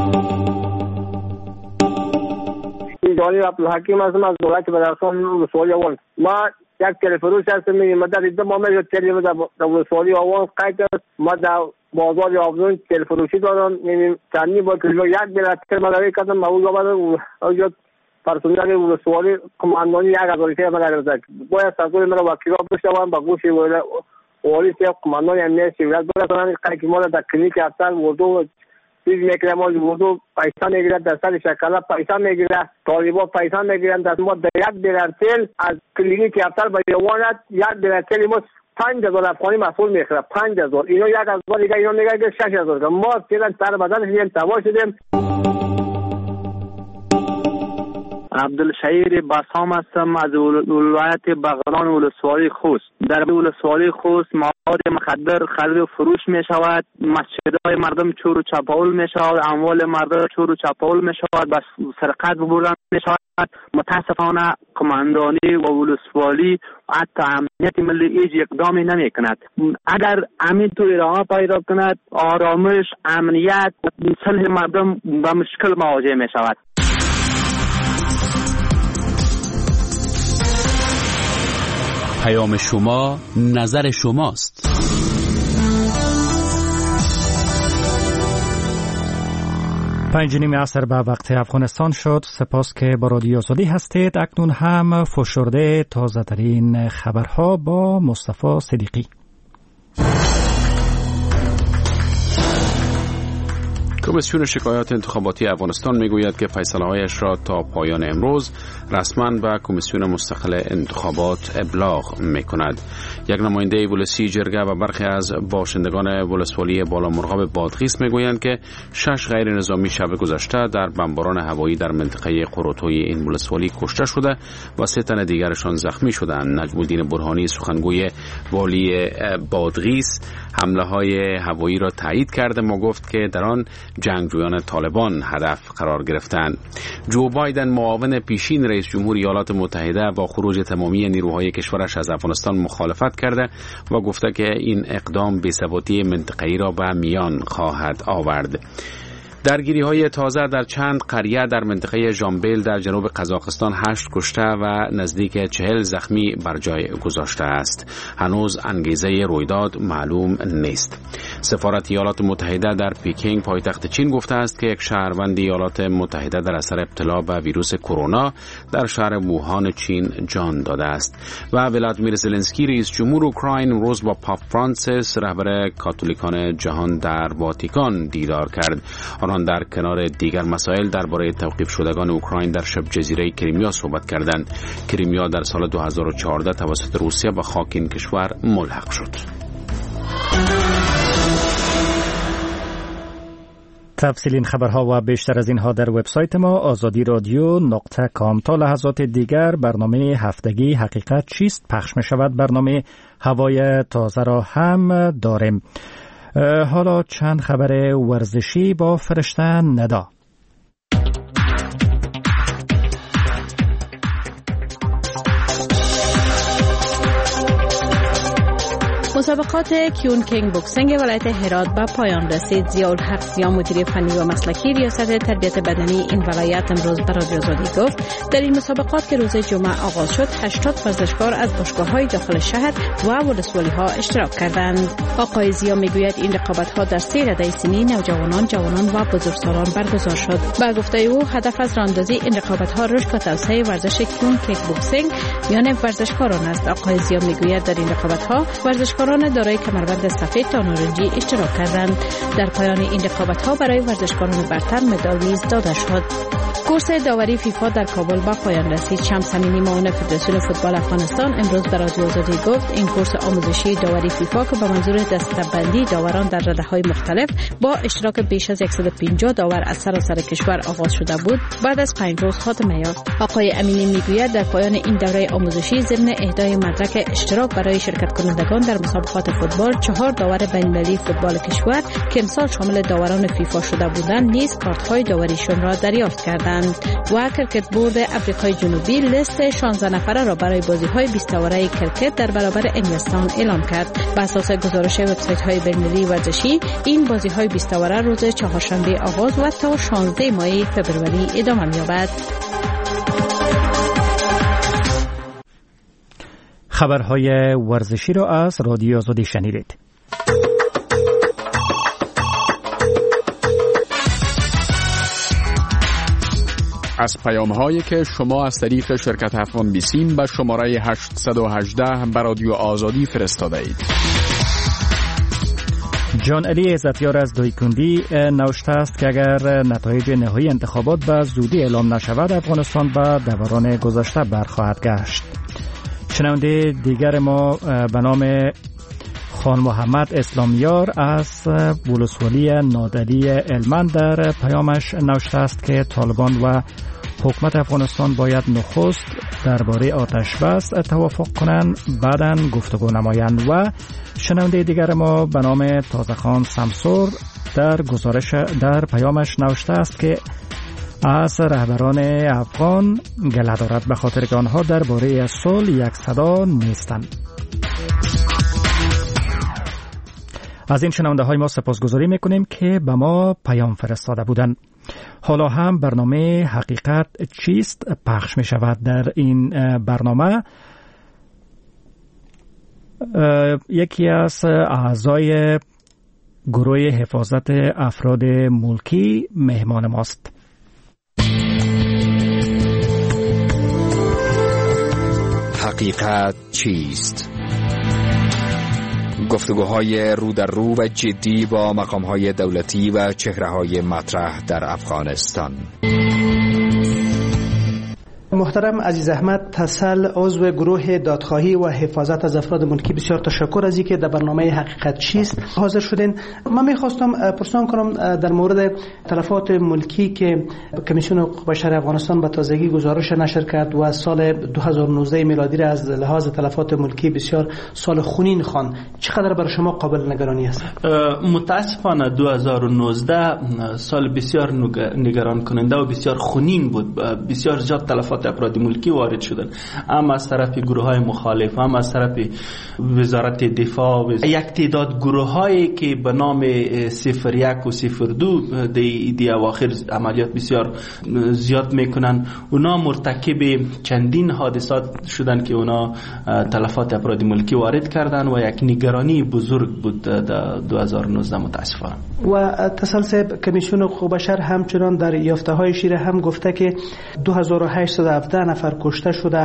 دانی عبدالحکیم هستم از دولت بدرخان ولسوالی آوان. ما یک تلفروش هستم. ما در دو ماه تلفروش در ولسوالی آوان قید ما در بازار آبزون تلفروشی دارم. چندی با کلیو یک بلاتر مداری کردم. ما اونجا آمدم اونجا پرسونل ولسوالی کماندانی 1000 ما گرفت. باید سرکوی مرا وکیلا بشوام با گوشی والی سیف کماندانی امنیتی ولایت برسانم. قید ما در کلینیک افتر وردو چیز میگیره، ما وردو پیسه میگیره، در سر شکل پیسه میگیره، طالبا پیسه میگیرن. در ما در یک بلاتر از کلینیک افتر به یوانت یک بلاتر ما 5000 افغانی مسئول میخوره. 5000 اینا 1000 دیگه اینا میگه که 6000. ما فعلا سر بدن شدیم تباه شدیم. عبدالشهیر بسام هستم از ولایت بغلان ولسوالی خوست. در ولسوالی خوست مواد مخدر خرید و فروش می شود، مسجدهای مردم چور و چپاول می شود، اموال مردم چور و چپاول می شود، بس سرقت بردن می شود. متاسفانه کماندانی و ولسوالی حتی امنیت ملی هیچ اقدامی نمی کند. اگر امین تو ادامه پیدا کند آرامش، امنیت و صلح مردم با مشکل مواجه می شود. پیام شما نظر شماست. پنج نیم عصر به وقت افغانستان شد. سپاس که با رادیو آزادی هستید. اکنون هم فشرده تازه ترین خبرها با مصطفی صدیقی. کمیسیون شکایات انتخاباتی افغانستان میگوید که فیصله‌هایش را تا پایان امروز رسما به کمیسیون مستقل انتخابات ابلاغ میکند. یک نماینده ولسی جرگه و برخی از باشندگان ولسوالی بالامرغاب بادغیس میگویند که 6 غیر نظامی شب گذشته در بمباران هوایی در منطقه قروتوی این ولسوالی کشته شده و 3 تن دیگرشان زخمی شدند. نجم الدین برهانی سخنگوی والی بادغیس حمله‌های هوایی را تایید کرده و گفت که در آن جنگجویان طالبان هدف قرار گرفتند. جو بایدن معاون پیشین رئیس جمهور ایالات متحده با خروج تمامی نیروهای کشورش از افغانستان مخالفت کرده و گفته که این اقدام بی‌ثباتی منطقه‌ای را به میان خواهد آورد. درگیری‌های تازه در چند قریه در منطقه ژامبل در جنوب قزاقستان 8 کشته و نزدیک 40 زخمی بر جای گذاشته است. هنوز انگیزه رویداد معلوم نیست. سفارت ایالات متحده در پیکینگ پایتخت چین گفته است که یک شهروند ایالات متحده در اثر ابتلا به ویروس کرونا در شهر ووهان چین جان داده است. و ولادیمیر زلنسکی رئیس جمهور اوکراین امروز با پاپ فرانسیس رهبر کاتولیکان جهان در واتیکان دیدار کرد. آنان در کنار دیگر مسائل درباره توقیف شدگان اوکراین در شبه جزیره کریمیا صحبت کردند. کریمیا در سال 2014 توسط روسیه به خاک این کشور ملحق شد. تفصیل این خبرها و بیشتر از اینها در وبسایت ما azadi.radio.com. تا لحظات دیگر برنامه هفتگی حقیقت چیست پخش می شود. برنامه هوای تازه را هم داریم. حالا چند خبر ورزشی با فرشته ندا. مسابقات کیون کینگ بوکسینگ ولایت هرات به پایان رسید. ضیاءالحق ضیا مدیر فنی و مسلکی ریاست تربیت بدنی این ولایت امروز به رادیو آزادی گفت در این مسابقات که روز جمعه آغاز شد 80 ورزشکار از باشگاه‌های داخل شهر و ولسوالی‌ها اشتراک کردند. آقای ضیا میگوید این رقابت‌ها در 3 رده سنی نوجوانان، جوانان و بزرگسالان برگزار شد. با گفته او هدف از راهاندازی این رقابت‌ها رشد و توسعه ورزش کیون کینگ بوکسینگ یعنی ورزشکاران است. آقای ضیا میگوید در این رقابت‌ها ورزشکاران دارای کمربند سفید تا نارنجی اشتراک کردند. در پایان این رقابت‌ها برای ورزشکاران برتر مدال نیز داده شد. کورس داوری فیفا در کابل با پایان رسید. شمس امینی معاون فدراسیون فوتبال افغانستان امروز به رادیو آزادی گفت این کورس آموزشی داوری فیفا که به منظور دسته‌بندی داوران در رده‌های مختلف با اشتراک بیش از 150 داور از سراسر کشور آغاز شده بود بعد از 5 روز خاتمه یافت. آقای امینی میگوید در پایان این دوره آموزشی ضمن اهدای مدرک اشتراک برای شرکت کنندگان در مسابقات فوتبال 4 داور بین‌المللی فوتبال کشور که امسال شامل داوران فیفا شده بودند نیز کارت‌های داوریشان را دریافت کردند. و کرکت بورد آفریقای جنوبی لیست 16 نفره را برای بازی‌های 20 اوره کرکت در برابر انگلستان اعلام کرد. بر اساس گزارش وبسایت‌های بین‌المللی ورزشی این بازی‌های 20 اوره روز چهارشنبه آغاز و تا 16 ماه فوریه ادامه می‌یابد. خبرهای ورزشی را از رادیو آزادی شنیدید. از پیام‌هایی که شما از طریق شرکت افغان بیسیم به شماره 818 به رادیو آزادی فرستاده اید. جان علی عزتیار از دویکندی نوشته است که اگر نتایج نهایی انتخابات به زودی اعلام نشود افغانستان به دوران گذشته برخواهد گشت. شنونده دیگر ما به نام خان محمد اسلامیار از ولسوالی نادری علمند در پیامش نوشته است که طالبان و حکومت افغانستان باید نخست درباره آتش بس توافق کنند بعداً گفتگو نمایند. و شنونده دیگر ما به نام تازه‌خان سمسور در پیامش نوشته است که از رهبران افغان گله دارد به خاطر که آنها درباره صلح یک صدا نیستند. از این شنونده های ما سپاسگزاری میکنیم که به ما پیام فرستاده بودند. حالا هم برنامه حقیقت چیست پخش می شود. در این برنامه یکی از اعضای گروه حفاظت افراد ملکی مهمان ماست. حقیقت چیست؟ گفتگوهای رو در رو و جدی با مقامهای دولتی و چهره‌های مطرح در افغانستان. محترم عزیز احمد تسل، عضو گروه دادخواهی و حفاظت از افراد ملکی، بسیار تشکر از اینکه در برنامه حقیقت چیست حاضر شدین. من میخواستم پرسان کنم در مورد تلفات ملکی که کمیسیون حقوق بشر افغانستان به تازگی گزارش نشر کرد و سال 2019 میلادی را از لحاظ تلفات ملکی بسیار سال خونین خواند. چقدر برای شما قابل نگرانی است؟ متاسفانه 2019 سال بسیار نگران کننده و بسیار خونین بود. بسیار زیاد تلفات افراد ملکی وارد شدن، هم از طرف گروه های مخالف، هم از طرف وزارت دفاع و یک تعداد گروه هایی که به نام 01 و 02 دی اواخر عملیات بسیار زیاد میکنن. اونا مرتکب چندین حادثات شدن که اونا تلفات افراد ملکی وارد کردن و یک نگرانی بزرگ بود در 2019 متاسفانه. و تسلسل کمیسیون حقوق بشر همچنان در یافته های شیره هم گفته که 2817 نفر کشته شده،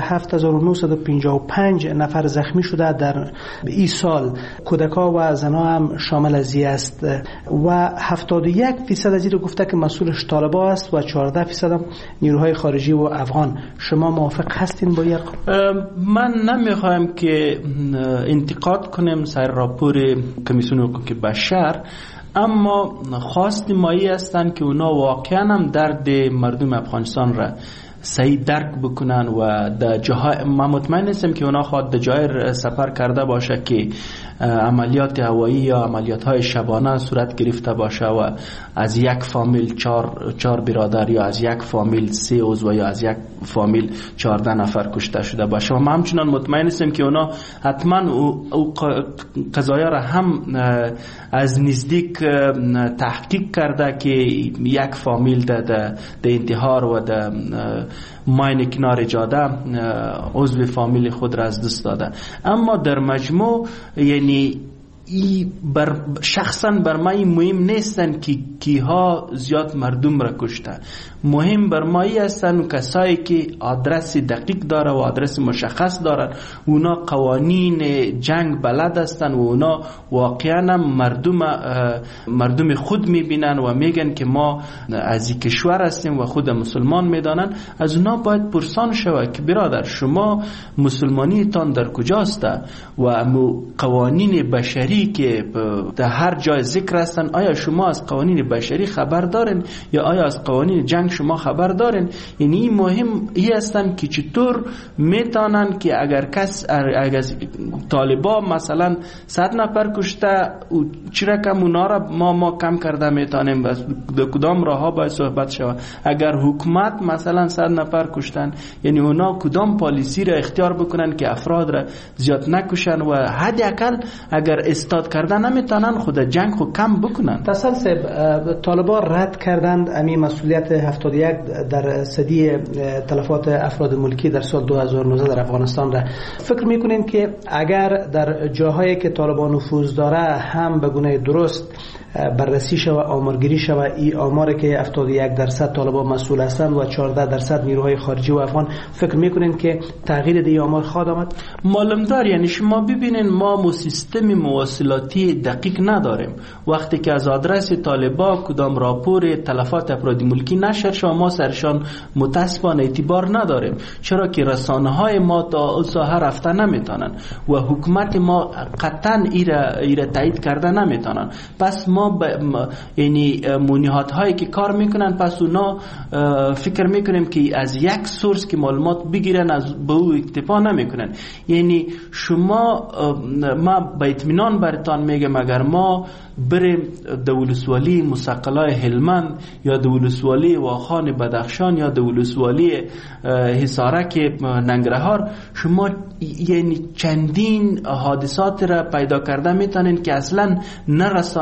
7955 نفر زخمی شده در این سال. کودکا و زنها هم شامل از این است و 71% از این رو گفته که مسئولش طالبا است و 14% هم نیروهای خارجی و افغان. شما موافق هستین با یک؟ من نمیخوایم که انتقاد کنیم سر راپور کمیسیون حقوق بشر، اما خواست مایی هستند که اونا واقعا هم درد مردم افغانستان را صحیح درک بکنن و در جاهای، من مطمئن نیستم که اونا خواهد در جای سفر کرده باشه که عملیات هوایی یا عملیات های شبانه صورت گرفته باشه و از یک فامیل 4 برادر یا از یک فامیل 3 عضو یا از یک فامیل 14 نفر کشته شده باشه. و من همچنان مطمئن نیستم که اونا حتما او قضایا را هم از نزدیک تحقیق کرده که یک فامیل در انتحار و در ماین کنار جاده عضو فامیل خود را از دست داده. اما در مجموع یعنی شخصا بر من مهم نیستن که کیها زیاد مردم را کشته. مهم بر مایی هستن کسایی که آدرس دقیق داره و آدرس مشخص دارن. اونا قوانین جنگ بلد هستن و اونا واقعا مردم خود میبینن و میگن که ما از این کشور هستیم و خود مسلمان میدانن. از اونا باید پرسان شود که برادر شما مسلمانیتان در کجاست و قوانین بشری که در هر جای ذکر هستن، آیا شما از قوانین بشری خبر دارین یا آیا از قوانین جنگ شما خبر دارین؟ یعنی مهم این هستن که چطور میتونن که اگر طالبا مثلا 100 نفر کشته چرا کم اونا را ما کم کرده میتونیم و در کدام راه ها باید صحبت شود. اگر حکومت مثلا 100 نفر کشتن، یعنی اونا کدام پالیسی را اختیار بکنن که افراد را زیاد نکشن و حداقل اگر استاد کردن نمیتونن خود جنگ خود کم بکنن. تسلسل طالبا رد کردند امی مسئولیت 71 در صدی تلفات افراد ملکی در سال 2019 در افغانستان را. فکر میکنین که اگر در جاهایی که طالبان نفوذ داره هم به گونه درست بررسی شود، آمارگیری شود، این آماری که 71% طالبان مسئول هستند و 14% نیروهای خارجی و افغان، فکر میکنین که تغییر دی آمار خواهد آمد؟ معلوم دار. یعنی شما ببینین ما سیستم مواصلاتی دقیق نداریم. وقتی که از آدرس طالبان کدام راپور تلفات افراد ملکی نشر شد ما سرشان متاسفانه اعتبار نداریم، چرا که رسانه های ما تا ساحه رفته نمیتونن و حکومت ما قطعا ایره تایید کرده نمیتونن. پس ما یعنی مونیحات هایی که کار میکنن، پس اونا فکر میکنیم که از یک سورس که معلومات بگیرن از به او اکتفا نمیکنن. یعنی شما ما با اطمینان برتان میگم اگر ما بریم دولسوالی مسقلای هلمند یا دولسوالی واخان بدخشان یا دولسوالی حصارک ننگرهار، شما یعنی چندین حادثات را پیدا کرده میتونین که اصلا نه رسانه‌های داخلی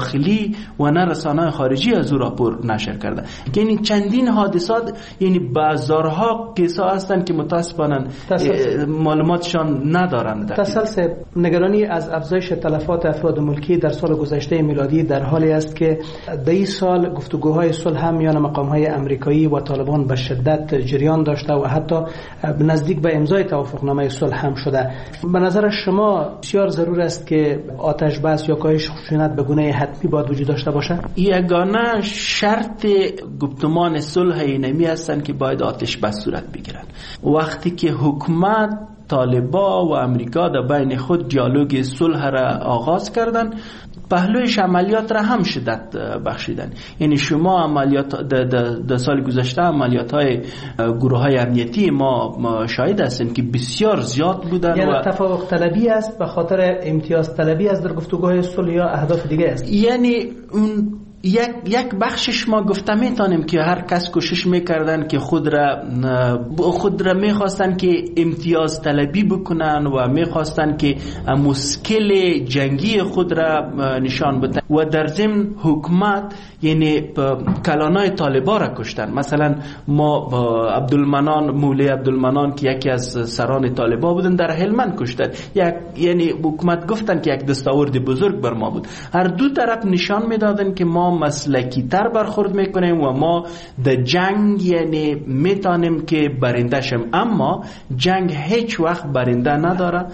داخلی و نه رسانه‌های خارجی از او راپور نشر کرده. یعنی چندین حادثات، یعنی بازارها کیسا هستند که متاسفانه معلوماتشان ندارند. تسلسل نگرانی از افزایش تلفات افراد ملکی در سال گذشته میلادی در حالی است که در این سال گفتگوهای صلح هم میان مقام‌های آمریکایی و طالبان به شدت جریان داشته و حتی نزدیک به امضای توافقنامه صلح هم شده. به نظر شما بسیار ضرور است که آتش بس یا کاهش خشونت به گونه حتمی باید وجود داشته باشه؟ یگانه شرط گفتمان صلح اینمی هستند که باید آتش بس صورت بگیرد. وقتی که حکومت، طالبا و امریکا در بین خود دیالوگ صلح را آغاز کردن، پهلویش عملیات را هم شدت بخشیدن. یعنی شما عملیات در سال گذشته عملیات های گروه های امنیتی ما شاهد هستیم که بسیار زیاد بودن. یعنی تفاوق طلبی است به خاطر امتیاز طلبی است در گفتگوهای صلح یا اهداف دیگه است؟ یعنی اون یک بخشش ما گفته میتونیم که هر کس کوشش میکردن که خود را میخواستن که امتیاز طلبی بکنن و میخواستن که مشکل جنگی خود را نشان بدن و در ضمن حکومت یعنی کلانای طالبا را کشتن. مثلا ما مولی عبدالمنان که یکی از سران طالبا بودن در هلمند کشتن. یعنی حکومت گفتن که یک دستاورد بزرگ بر ما بود. هر دو طرف نشان میدادن که ما مسلکی تر برخورد میکنیم و ما در جنگ یعنی میتونیم که برنده شیم، اما جنگ هیچ وقت برنده نداره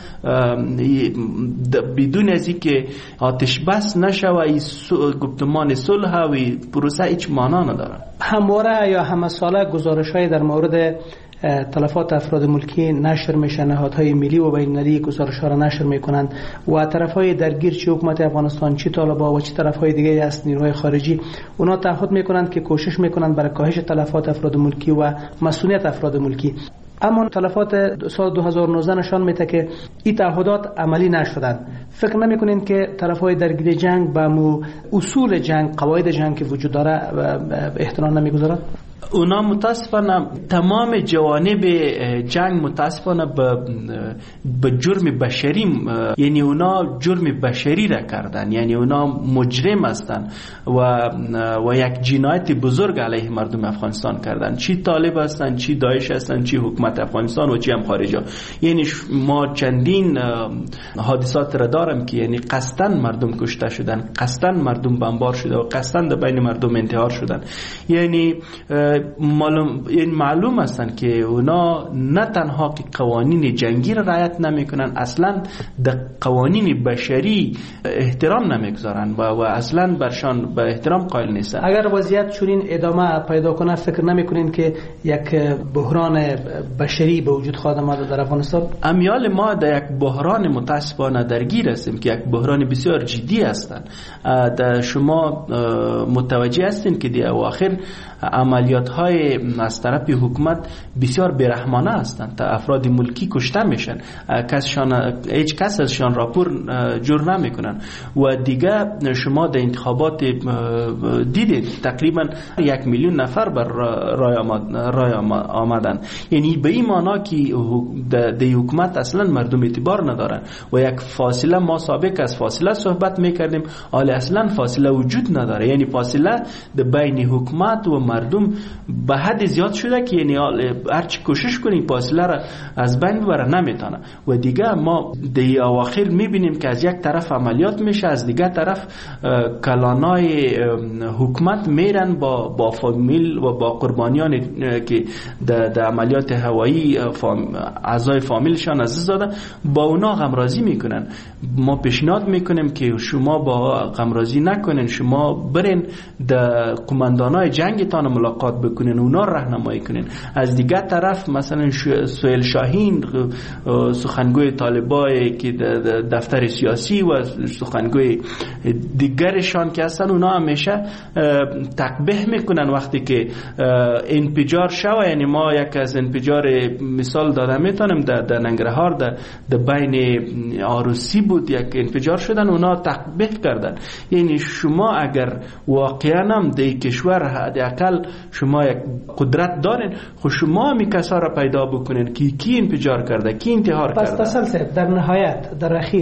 بدون از اینکه آتش بس نشه و گفتمان صلح و پروسه هیچ معنا نداره. همواره یا همه ساله گزارش‌های در مورد تلفات افراد ملکی نشر میشه، نهادهای ملی و بین‌المللی گزارش‌ها را نشر میکنند و طرفهای درگیر چه حکومت افغانستان، چه طالبان و چه طرفهای دیگه است نیروهای خارجی، اونا تعهد میکنند که کوشش میکنند برای کاهش تلفات افراد ملکی و مسئولیت افراد ملکی. اما تلفات سال 2019 نشان میده که این تعهدات عملی نشدند. فکر نمیکنین که طرفهای درگیر جنگ به اصول جنگ، قواعد جنگ که وجود داره احترام نمیگذارند؟ اونا متاسفانه تمام جوانب جنگ متاسفانه به جرم بشری، یعنی اونا جرم بشری را کردن، یعنی اونا مجرم هستن و یک جنایت بزرگ علیه مردم افغانستان کردن. چی طالب هستن، چی داعش هستن، چی حکومت افغانستان و چی هم خارجی. یعنی ما چندین حادثات را دارم که یعنی قصدن مردم کشته شدن، قصدن مردم بمبار شده و قصدن در بین مردم انتحار شدن. یعنی معلوم هستند که اونا نه تنها که قوانین جنگی را رعایت نمیکنن، اصلا در قوانین بشری احترام نمیگذارن و اصلا برشان به احترام قائل نیستن. اگر وضعیت چنین ادامه پیدا کنه فکر نمیکنین که یک بحران بشری به وجود خواهد آمد در افغانستان؟ امیال ما در یک بحران متاسفانه درگیر هستیم که یک بحران بسیار جدی هستند. شما متوجه هستین که در اواخر عملیات های از طرف حکومت بسیار بیرحمانه هستند. تا افراد ملکی کشته میشن، هیچ کس ازشان راپور جور نمیکنن و دیگه شما در انتخابات دیدید تقریبا 1 میلیون نفر بر رای آمدن. یعنی به این معنا که در حکومت اصلا مردم اعتبار ندارن و یک فاصله، ما سابق از فاصله صحبت میکردیم، حالا اصلا فاصله وجود نداره. یعنی فاصله در بین حکومت و مردم به حد زیاد شده که یعنی هرچی کوشش کنی فاصله را از بین ببره نمیتونه و دیگه ما در اواخر میبینیم که از یک طرف عملیات میشه، از دیگه طرف کلانای حکومت میرن با فامیل و با قربانیان که در عملیات هوایی اعضای فامیلشان عزیز دادن با اونا غمرازی میکنن. ما پیشنهاد میکنیم که شما با غمرازی نکنین، شما برین در قماندانای جنگتان ملاقات بکنین، اونا راهنمایی کنین. از دیگه طرف مثلا سهیل شاهین سخنگوی طالبای که دفتر سیاسی و سخنگوی دیگرشان که هستن، اونا همیشه تقبیح میکنن وقتی که انفجار شوه. یعنی ما یک از انفجار مثال داده میتونم در ننگرهار در بین عروسی بود یک انفجار شدن، اونا تقبیح کردن. یعنی شما اگر واقعا هم در کشور حداقل شما یک قدرت دارین، خب شما همی کسا را پیدا بکنین که کی انفجار کرده، کی انتحار کرده. پس تسلسل در نهایت در اخیر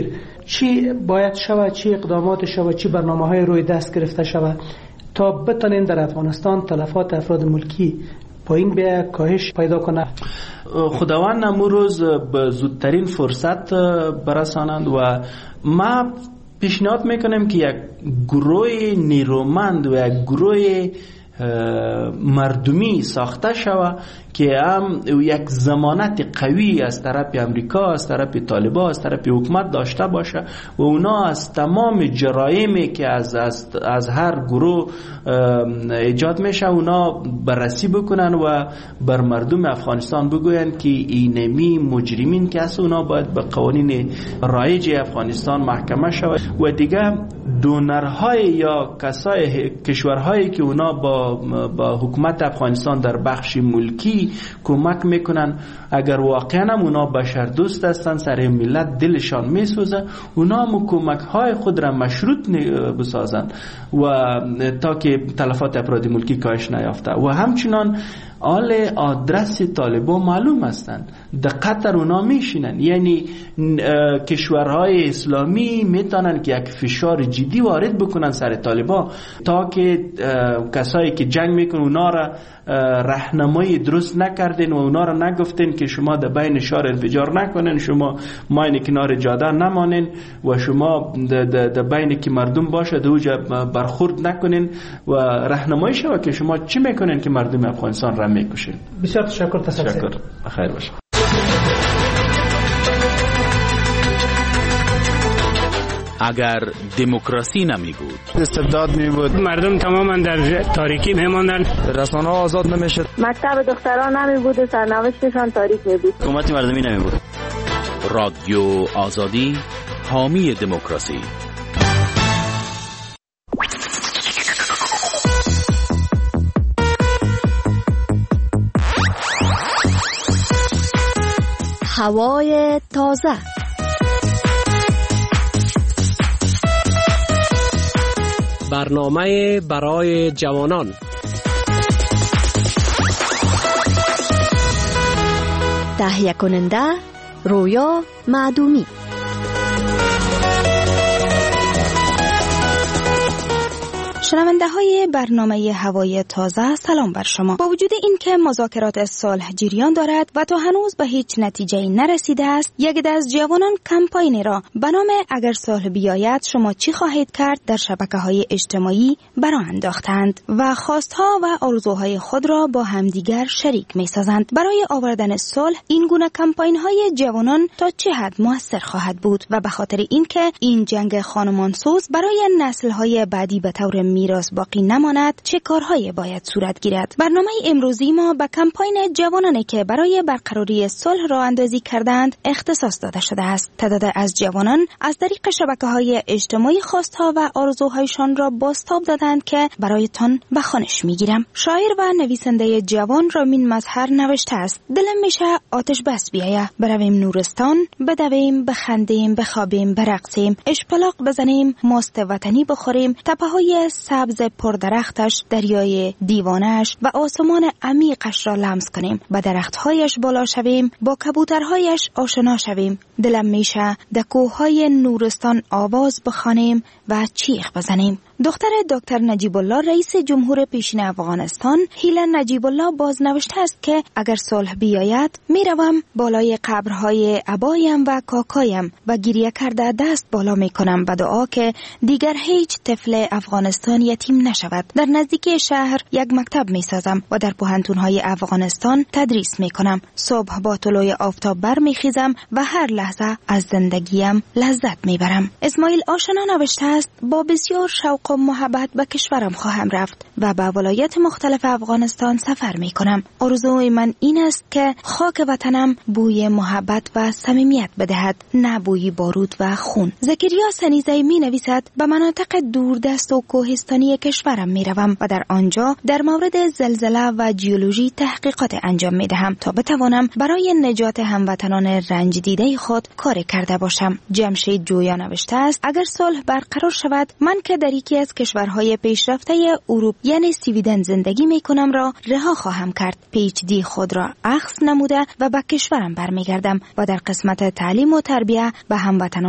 چی باید شود، چی اقدامات شود، چی برنامه‌های روی دست گرفته شود تا بتونیم در افغانستان تلفات افراد ملکی پایین به کاهش پیدا کنه؟ خداوند امروز به زودترین فرصت برسانند و ما پیشنهاد میکنم که یک گروه نیرومند و یک گروه مردمی ساخته شود که هم یک ضمانت قوی از طرف امریکا، از طرف طالبان، از طرف حکومت داشته باشه و اونا از تمام جرایمی که از هر گروه ایجاد میشه اونا بررسی بکنن و بر مردم افغانستان بگوین که اینمی مجرمین که هست اونا باید به قوانین رایج افغانستان محکمه شود و دیگه دونرهای یا کشورهایی که اونا با حکومت افغانستان در بخش ملکی کمک میکنن، اگر واقعا هم اونا بشر دوست هستن، سر ملت دلشان میسوزه، اونا هم کمک های خود را مشروط بسازن و تا که تلفات افراد ملکی کاهش نیافته. و همچنان آدرس طالبان معلوم هستند، دقت در اونا میشینن، یعنی کشورهای اسلامی میتونن که یک فشار جدی وارد بکنن سر طالبان تا که کسایی که جنگ میکنن اونا را راهنمایی درست نکردین و اونا را نگفتین که شما در بین شهر انفجار نکنین، شما ماین کنار جاده نمانین و شما در بین که مردم باشه دوجا برخورد نکنین و راهنمایی شود که شما چی میکنین که مردم افغانستان را میکشین. بسیار تشکر. تشکر. بخیر باشه. اگر دموکراسی نمی بود، استبداد می بود، مردم تماما در تاریکی می ماندن، رسانه‌ها آزاد نمیشد، مکتب دختران نمی بود و سرنوشتشان تاریک می بود، حکومت مردمی نمی بود. رادیو آزادی، حامی دموکراسی. هوای تازه. برنامه برای جوانان. تهیه کننده رویا معدومی. شنونده های برنامه هوای تازه، سلام بر شما. با وجود این که مذاکرات صلح جریان دارد و تا هنوز به هیچ نتیجه نرسیده است، یک از جوانان کمپاین را به نام اگر صلح بیاید شما چی خواهید کرد در شبکه‌های اجتماعی برآ انداختند و خواستها و آرزوهای خود را با همدیگر شریک می‌سازند. برای آوردن صلح این گونه کمپاین‌های جوانان تا چه حد موثر خواهد بود و به خاطر اینکه این جنگ خانمانسوز برای نسل‌های بعدی به طور میراث باقی نماند، چه کارهایی باید صورت گیرد؟ برنامه امروزی ما به کمپاین جوانانی که برای برقراری صلح راه اندازی کردند اختصاص داده شده است. تعداد از جوانان از طریق شبکه‌های اجتماعی خواستها و آرزوهایشان را بازتاب دادند که برایتان به خوانش میگیرم. شاعر و نویسنده جوان رامین مظهر نوشته است: دلم میشه آتش بس بیایه، برویم نورستان، بدویم، بخندیم، بخوابیم، برقصیم، اشپلاق بزنیم، ماست وطنی بخوریم، تپه‌های سبز پردرختش، دریای دیوانش و آسمان عمیقش را لمس کنیم، با درختهایش بالا شویم، با کبوترهایش آشنا شویم. دلم میشه در کوههای نورستان آواز بخوانیم و چیخ بزنیم. دختر دکتر نجیب الله رئیس جمهور پیشین افغانستان، هیلا نجیب الله، باز نوشته است که اگر صلح بیاید میروم بالای قبرهای ابایم و کاکایم و گریه کرده دست بالا میکنم به دعا که دیگر هیچ طفل افغانستان یتیم نشود. در نزدیکی شهر یک مکتب میسازم و در پوهنتون‌های افغانستان تدریس میکنم. صبح با طلوع آفتاب برمیخیزم و هر لحظه از زندگیم لذت میبرم. اسماعیل آشنا نوشته است: با بسیار شوق و محبت به کشورم خواهم رفت و به ولایت مختلف افغانستان سفر می کنم. آرزوی من این است که خاک وطنم بوی محبت و صمیمیت بدهد، نه بوی بارود و خون. زکریا سنیزی می نویسد: به مناطق دوردست و کوهستانی کشورم می روم و در آنجا در مورد زلزله و جیولوژی تحقیقات انجام می دهم تا بتوانم برای نجات هموطنان رنج دیده خود کار کرده باشم. جمشید جویا نوشته است: اگر صلح برقرار شود، من که در یکی از کشورهای پیشرفته اروپا یعنی سویدن زندگی می کنم را رها خواهم کرد. PhD خود را اخذ نموده و به کشورم برمیگردم و در قسمت تعلیم و تربیت به هموطنانم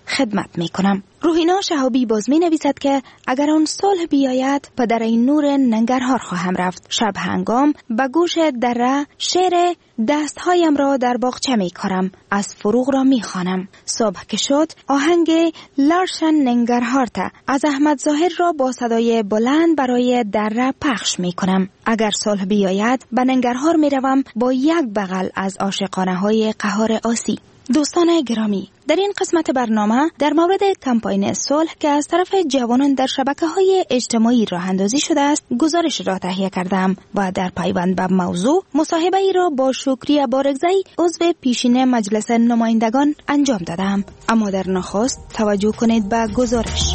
خدمت می کنم. روحینا شهابی باز می نویسد که اگر آن صلح بیاید پدر این نور ننگرهار خواهم رفت. شب هنگام به گوش دره شعر دستهایم را در باغچه می کارم، از فروغ را می خوانم. صبح که شد آهنگ لارشن ننگرهارته از احمد ظاهر را با صدای بلند برای دره پخش می کنم. اگر صلح بیاید به ننگرهار می روم با یک بغل از عاشقانه های قهار آسی. دوستان گرامی، در این قسمت برنامه در مورد کمپاین صلح که از طرف جوانان در شبکه‌های اجتماعی راه اندازی شده است گزارش را تهیه کردم و در پیوند به موضوع مصاحبه ای را با شکری بارگزی عضو پیشین مجلس نمایندگان انجام دادم. اما در نخست توجه کنید به گزارش.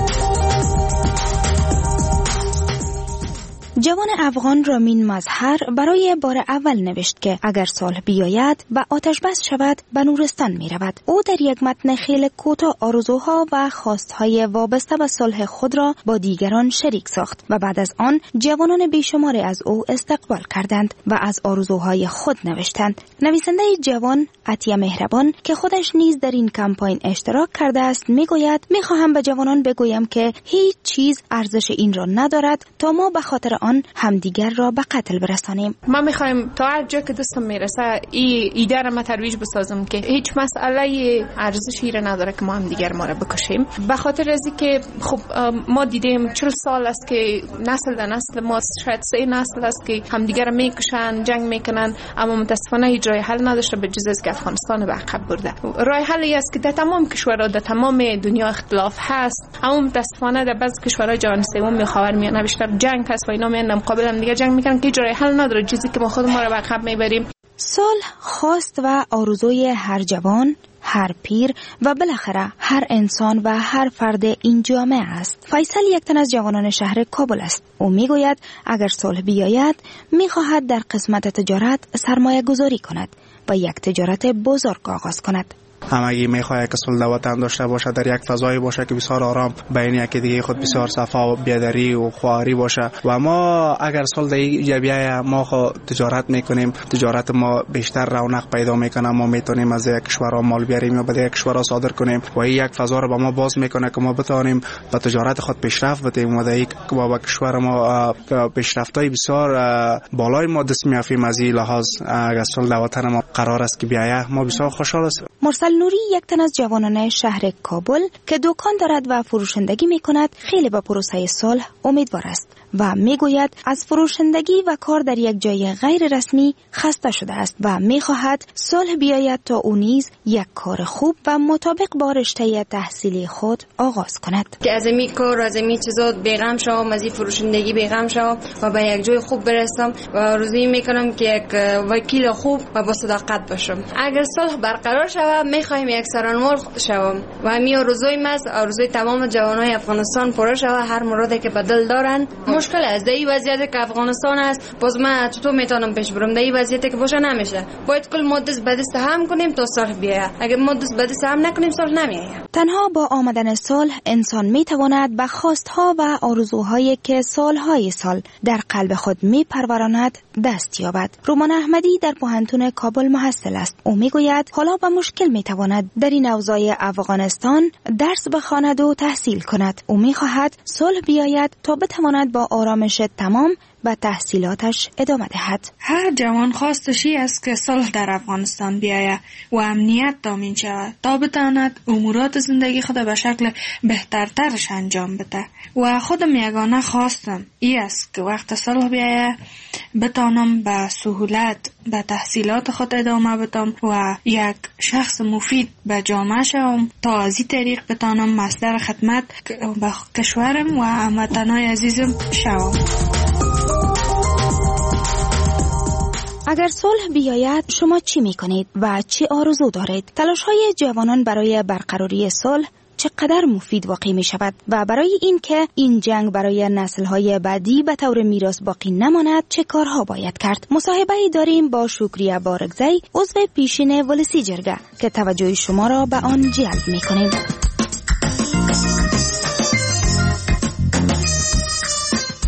جوان افغان رامین مظهر برای بار اول نوشت که اگر صلح بیاید و آتش بس شود به نورستان می رود. او در یک متن خیلی کوتاه آرزوها و خواستهای وابسته به صلح خود را با دیگران شریک ساخت و بعد از آن جوانان بیشماری از او استقبال کردند و از آرزوهای خود نوشتند. نویسنده جوان عطیه مهربان که خودش نیز در این کمپاین اشتراک کرده است می گوید می خواهم به جوانان بگویم که هیچ چیز ارزش این را ندارد تا ما به خاطر آن همدیگر را به قتل برسانیم. ما میخوایم تا هر جا که دستم میرسه ایده را ما ترویج بسازم که هیچ مسئله ارزشی را نداره که ما همدیگر ما را بکشیم. به خاطر از اینکه خب ما دیدیم 40 سال است که نسل در نسل ما شاید 3 نسل است که همدیگر را میکشن، جنگ میکنن، اما متاسفانه هیچ راه حل نداشته به جز از که افغانستان به عقب برده. راه حلی است که در تمام کشورها در تمام دنیا اختلاف هست، اما متاسفانه در بعضی کشورهای جهان سوم خاورمیانه بیشتر جنگ هست و اینا مقابل هم دیگه جنگ میکنن که جای حل نداره، چیزی که ما خود ما رو به عقب میبریم. صلح خواست و آرزوی هر جوان، هر پیر و بالاخره هر انسان و هر فرد این جامعه است. فیصل یک تن از جوانان شهر کابل است. او میگوید اگر صلح بیاید میخواهد در قسمت تجارت سرمایه گذاری کند و یک تجارت بزرگ آغاز کند. همگی میخواهد که صلح وطن داشته باشه، در یک فضایی باشه که بسیار آرام، بین یکی دیگه خود بسیار صفا و بیادری و خواهری باشه. و ما اگر صلح در بیایه ما خود تجارت میکنیم، تجارت ما بیشتر رونق پیدا میکنه، ما میتونیم از یک کشورها مال بیاریم یا به یک کشورها صادر کنیم و این یک فضا رو به ما باز میکنه که ما بتونیم به تجارت خود پیشرفت بدیم و در با کشور ما پیشرفتای بسیار بالای ما دست میافیم. از این لحاظ اگر صلح در وطن ما قرار است که بیایه ما بسیار خوشحال هستیم. مرسل نوری یک تن از جوانان شهر کابل که دکان دارد و فروشندگی می کند خیلی به پروسه صلح امیدوار است و می گوید از فروشندگی و کار در یک جای غیر رسمی خسته شده است و می خواهد صلح بیاید تا او نیز یک کار خوب و مطابق با رشته تحصیلی خود آغاز کند. که از این کار از این چیزا بیغم شوم، از این فروشندگی بیغم شوم و به یک جای خوب برسم و آرزویی میکنم که یک وکیل خوب و با صداقت باشم. اگر صلح برقرار شود میخوایم یک سرانمور شوم و همین آرزوی ماست، آرزوی تمام جوانای افغانستان پوره شود. هر مرادی که به دل دارن مشکل است در این وضعیت که افغانستان است، باز من چطور میتونم پیش برم؟ در این وضعیتی که باشه نمیشه. باید کل ما دست به دست هم کنیم تا صلح بیاید. اگر ما دست به دست هم نکنیم صلح نمیاید. تنها با آمدن صلح انسان میتواند به خواستها و آرزوهایی که سالهای سال در قلب خود میپروراند دست یابد. رومان احمدی در پوهنتون کابل محصل است. او میگوید حالا به مشکل میتواند در این اوضاع افغانستان درس بخواند و تحصیل کند. او میخواهد صلح بیاید تا بتواند با آرامش تمام به تحصیلاتش ادامه دهد. هر جوان خواستشی است که صلح در افغانستان بیاید و امنیت تامین شود تا بتواند امورات زندگی خود به شکل بهترترش انجام بده. و خودم یگانه خواستم این است که وقت صلح بیاید بتانم به سهولت به تحصیلات خود ادامه بدم و یک شخص مفید به جامعه شوم تا از این طریق بتانم مصدر خدمت به کشورم و هموطنان عزیزم شوم. اگر صلح بیاید شما چی میکنید و چی آرزو دارید؟ تلاش‌های جوانان برای برقراری صلح چقدر مفید واقع می شود و برای این که این جنگ برای نسل‌های بعدی به طور میراث باقی نماند چه کارها باید کرد؟ مصاحبه‌ای داریم با شکری بارگزی عضو پیشین ولسی جرگه که توجه شما را به آن جلب می‌کنیم.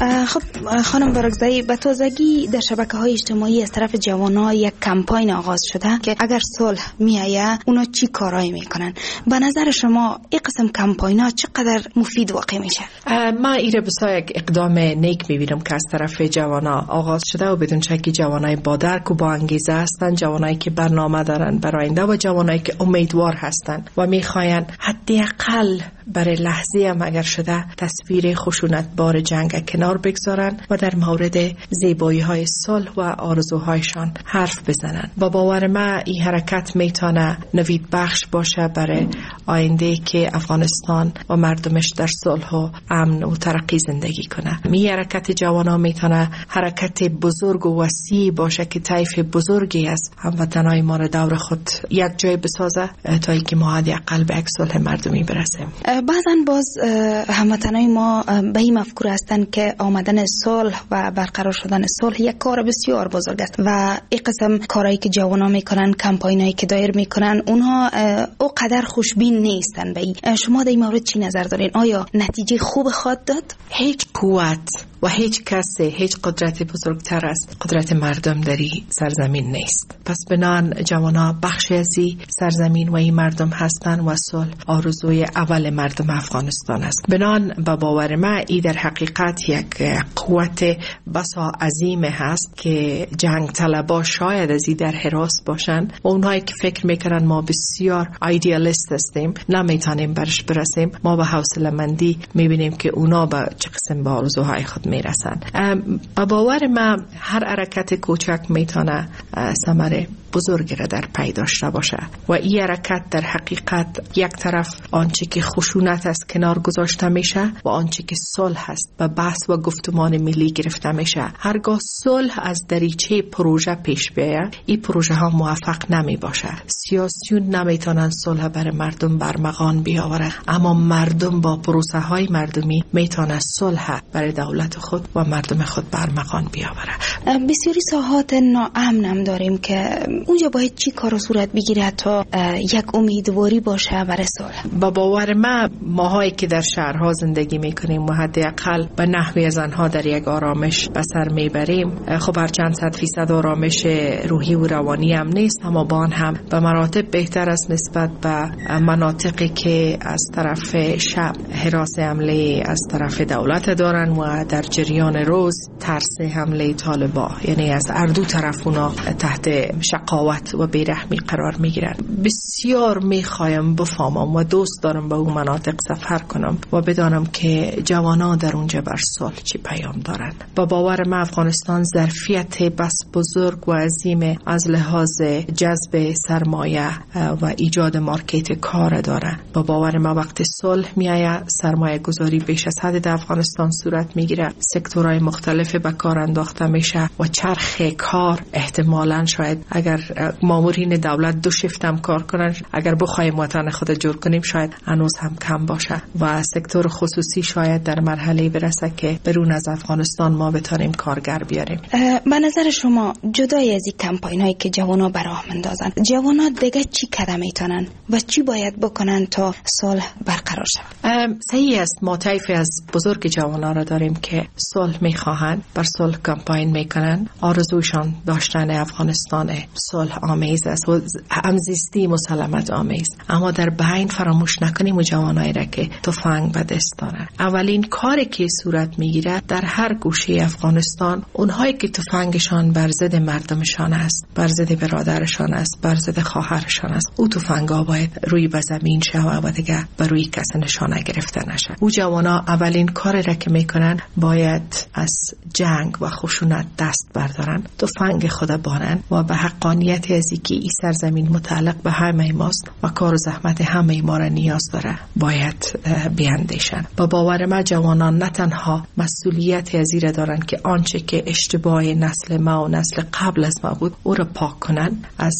خب خانم بارگزایی، به تازگی در شبکه‌های اجتماعی از طرف جوانان یک کمپاین آغاز شده که اگر صلح میآید اونا چی کارایی میکنن؟ به نظر شما این قسم کمپاین‌ها چقدر مفید واقع میشه؟ ما ایره بسیار یک اقدام نیک میبینم که از طرف جوانان آغاز شده و بدون شکی جوانای با درک و با انگیزه هستند، جوانایی که برنامه دارن برای آینده و جوانایی که امیدوار هستند و میخواین حداقل برای لحظه هم اگر شده تصویر خشونتبار جنگ کنار بگذارن و در مورد زیبایی های صلح و آرزوهایشان حرف بزنن. با باور من این حرکت میتونه نوید بخش باشه برای آینده که افغانستان و مردمش در صلح و امن و ترقی زندگی کنه. این حرکت جوانا میتونه حرکت بزرگ و وسیع باشه که طیف بزرگی از هموطنای ما را دور خود یک جای بسازه تا اینکه ما حداقل به یک صلح مردمی برسیم. بعضا باز هموطنای ما به این مفکوره هستن که آمدن صلح و برقرار شدن صلح یک کار بسیار بزرگ است و این قسم کارهایی که جوانا میکنن، کمپاینایی که دایر میکنن، اونها او قدر خوشبین نیستن. به این شما در این مورد چی نظر دارین؟ آیا نتیجه خوب خواهد داد؟ هیچ قوت و هیچ کسی، هیچ قدرت بزرگتر از قدرت مردم در این سرزمین نیست. پس بنان جوانا بخشی از این سرزمین و این مردم هستن و صلح آرزوی اول مردم افغانستان است. بنان با باور من این در حقیقت یک قوت بسا عظیم هست که جنگ طلبا شاید از این در حراس باشن و اونهایی که فکر میکنن ما بسیار ایدئالیست هستیم نمیتونیم برش برسیم، ما به حوصله مندی میبینیم که اونا به چه قسم به آرزوهای خود میرسن. با باور من هر حرکت کوچک میتونه ثمره بزرگی را در پی داشته باشه و این حرکت در حقیقت یک طرف آنچه که خشونت است کنار گذاشته میشه و آنچه که صلح است و بحث و گفتمان ملی گرفته میشه. هرگاه صلح از دریچه پروژه پیش بیاید این پروژه ها موفق نمی باشه. سیاسیون نمیتونن صلح برای مردم برمغان بیاورن، اما مردم با پروسه های مردمی میتونن صلح برای دولت خود و مردم خود برمغان بیاورن. بسیاری ساحات ناامن داریم که اونجا باید چی کار صورت بگیره تا یک امیدواری باشه برای صلح؟ با باور من ماهایی که در شهرها زندگی میکنیم و حداقل به نحوی از آنها در یک آرامش به سر میبریم، خب هر چند 100% آرامش روحی و روانی هم نیست، اما با آن هم به مراتب بهتر است نسبت به مناطقی که از طرف شب حراس حمله از طرف دولت دارن و در جریان روز ترس حمله طالبا، یعنی از هر دو طرف اونا تحت شقاوت و بیرحمی قرار میگیرن. بسیار میخوایم بفهمم و دوست دارم به اون مناطق سفر کنم و بدانم که جوانان در اونجا بر صلح چی پیام دارن. با باور من افغانستان ظرفیت بس بزرگ و عظیم از لحاظ جذب سرمایه و ایجاد مارکت کار داره. با باور من وقت صلح میآید سرمایه گذاری بیش از حد در افغانستان صورت میگیره، سکتورهای مختلف به کار انداخته میشه و چرخ کار احتمالاً شاید اگر مامورین دولت 2 شیفت هم کار کنن، اگر بخوایم وطن خود جور کنیم شاید هنوز هم کم باشه و سکتور خصوصی شاید در مرحله برسه که برون از افغانستان ما بتونیم کارگر بیاریم. به نظر شما جدای از این کمپاین هایی که جوانا براه مندازن، جوانا دیگه چی کار میتونن و چی باید بکنن تا صلح برقرار شود؟ صحیح است، ما طیفی از بزرگ جوانا را داریم که صلح میخواهند، بر صلح کمپاین میکنن، آرزوشان داشتن افغانستان صلح آمیز است و همزیستی مسالمت آمیز، اما در بین فراموش نکنیم و جوانایی را که تفنگ به دست دارن. اولین کاری که صورت میگیره در هر گوشه افغانستان، اونهایی که تفنگشان بر ضد مردمشان است، بر ضد برادرشان است، بر ضد خواهرشان است، او تفنگا باید روی به زمین شود و دیگه بر روی کس نشانه گرفته نشه. او جوانا اولین کاری را که میکنن باید از جنگ و خشونت دست بردارن، تفنگ خود بارن و به حقانیت از اینکه این سرزمین متعلق به همه ماست و کار و زحمت همه ما را نیاز داره باید بیاندیشن. با باور ما جوانان نه تنها مسئولیت از این را دارن که آنچه که اشتباه نسل ما و نسل قبل از ما بود او را پاک کنن از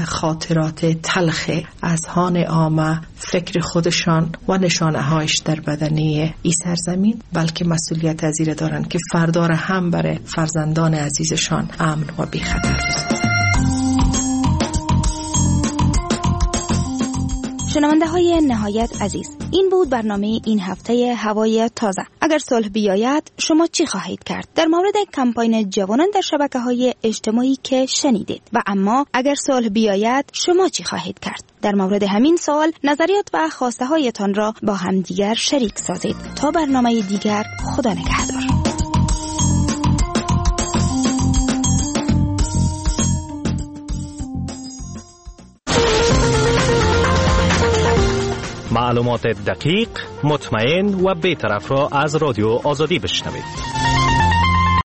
خاطرات تلخ اذهان عامه، فکر خودشان و نشانه هایش در بدنی این سرزمین، بلکه مسئولیت از این را دارن که فردا را هم برای فرزندان عزیزشان امن و بی خطر بسازن. شنونده های نهایت عزیز، این بود برنامه این هفته هوای تازه. اگر صلح بیاید شما چی خواهید کرد؟ در مورد کمپاین جوانان در شبکه‌های اجتماعی که شنیدید. و اما اگر صلح بیاید شما چی خواهید کرد؟ در مورد همین سوال نظریات و خواسته هایتان را با همدیگر شریک سازید. تا برنامه دیگر، خدا نگهدار. معلومات دقیق، مطمئن و بی‌طرف را از رادیو آزادی بشنوید.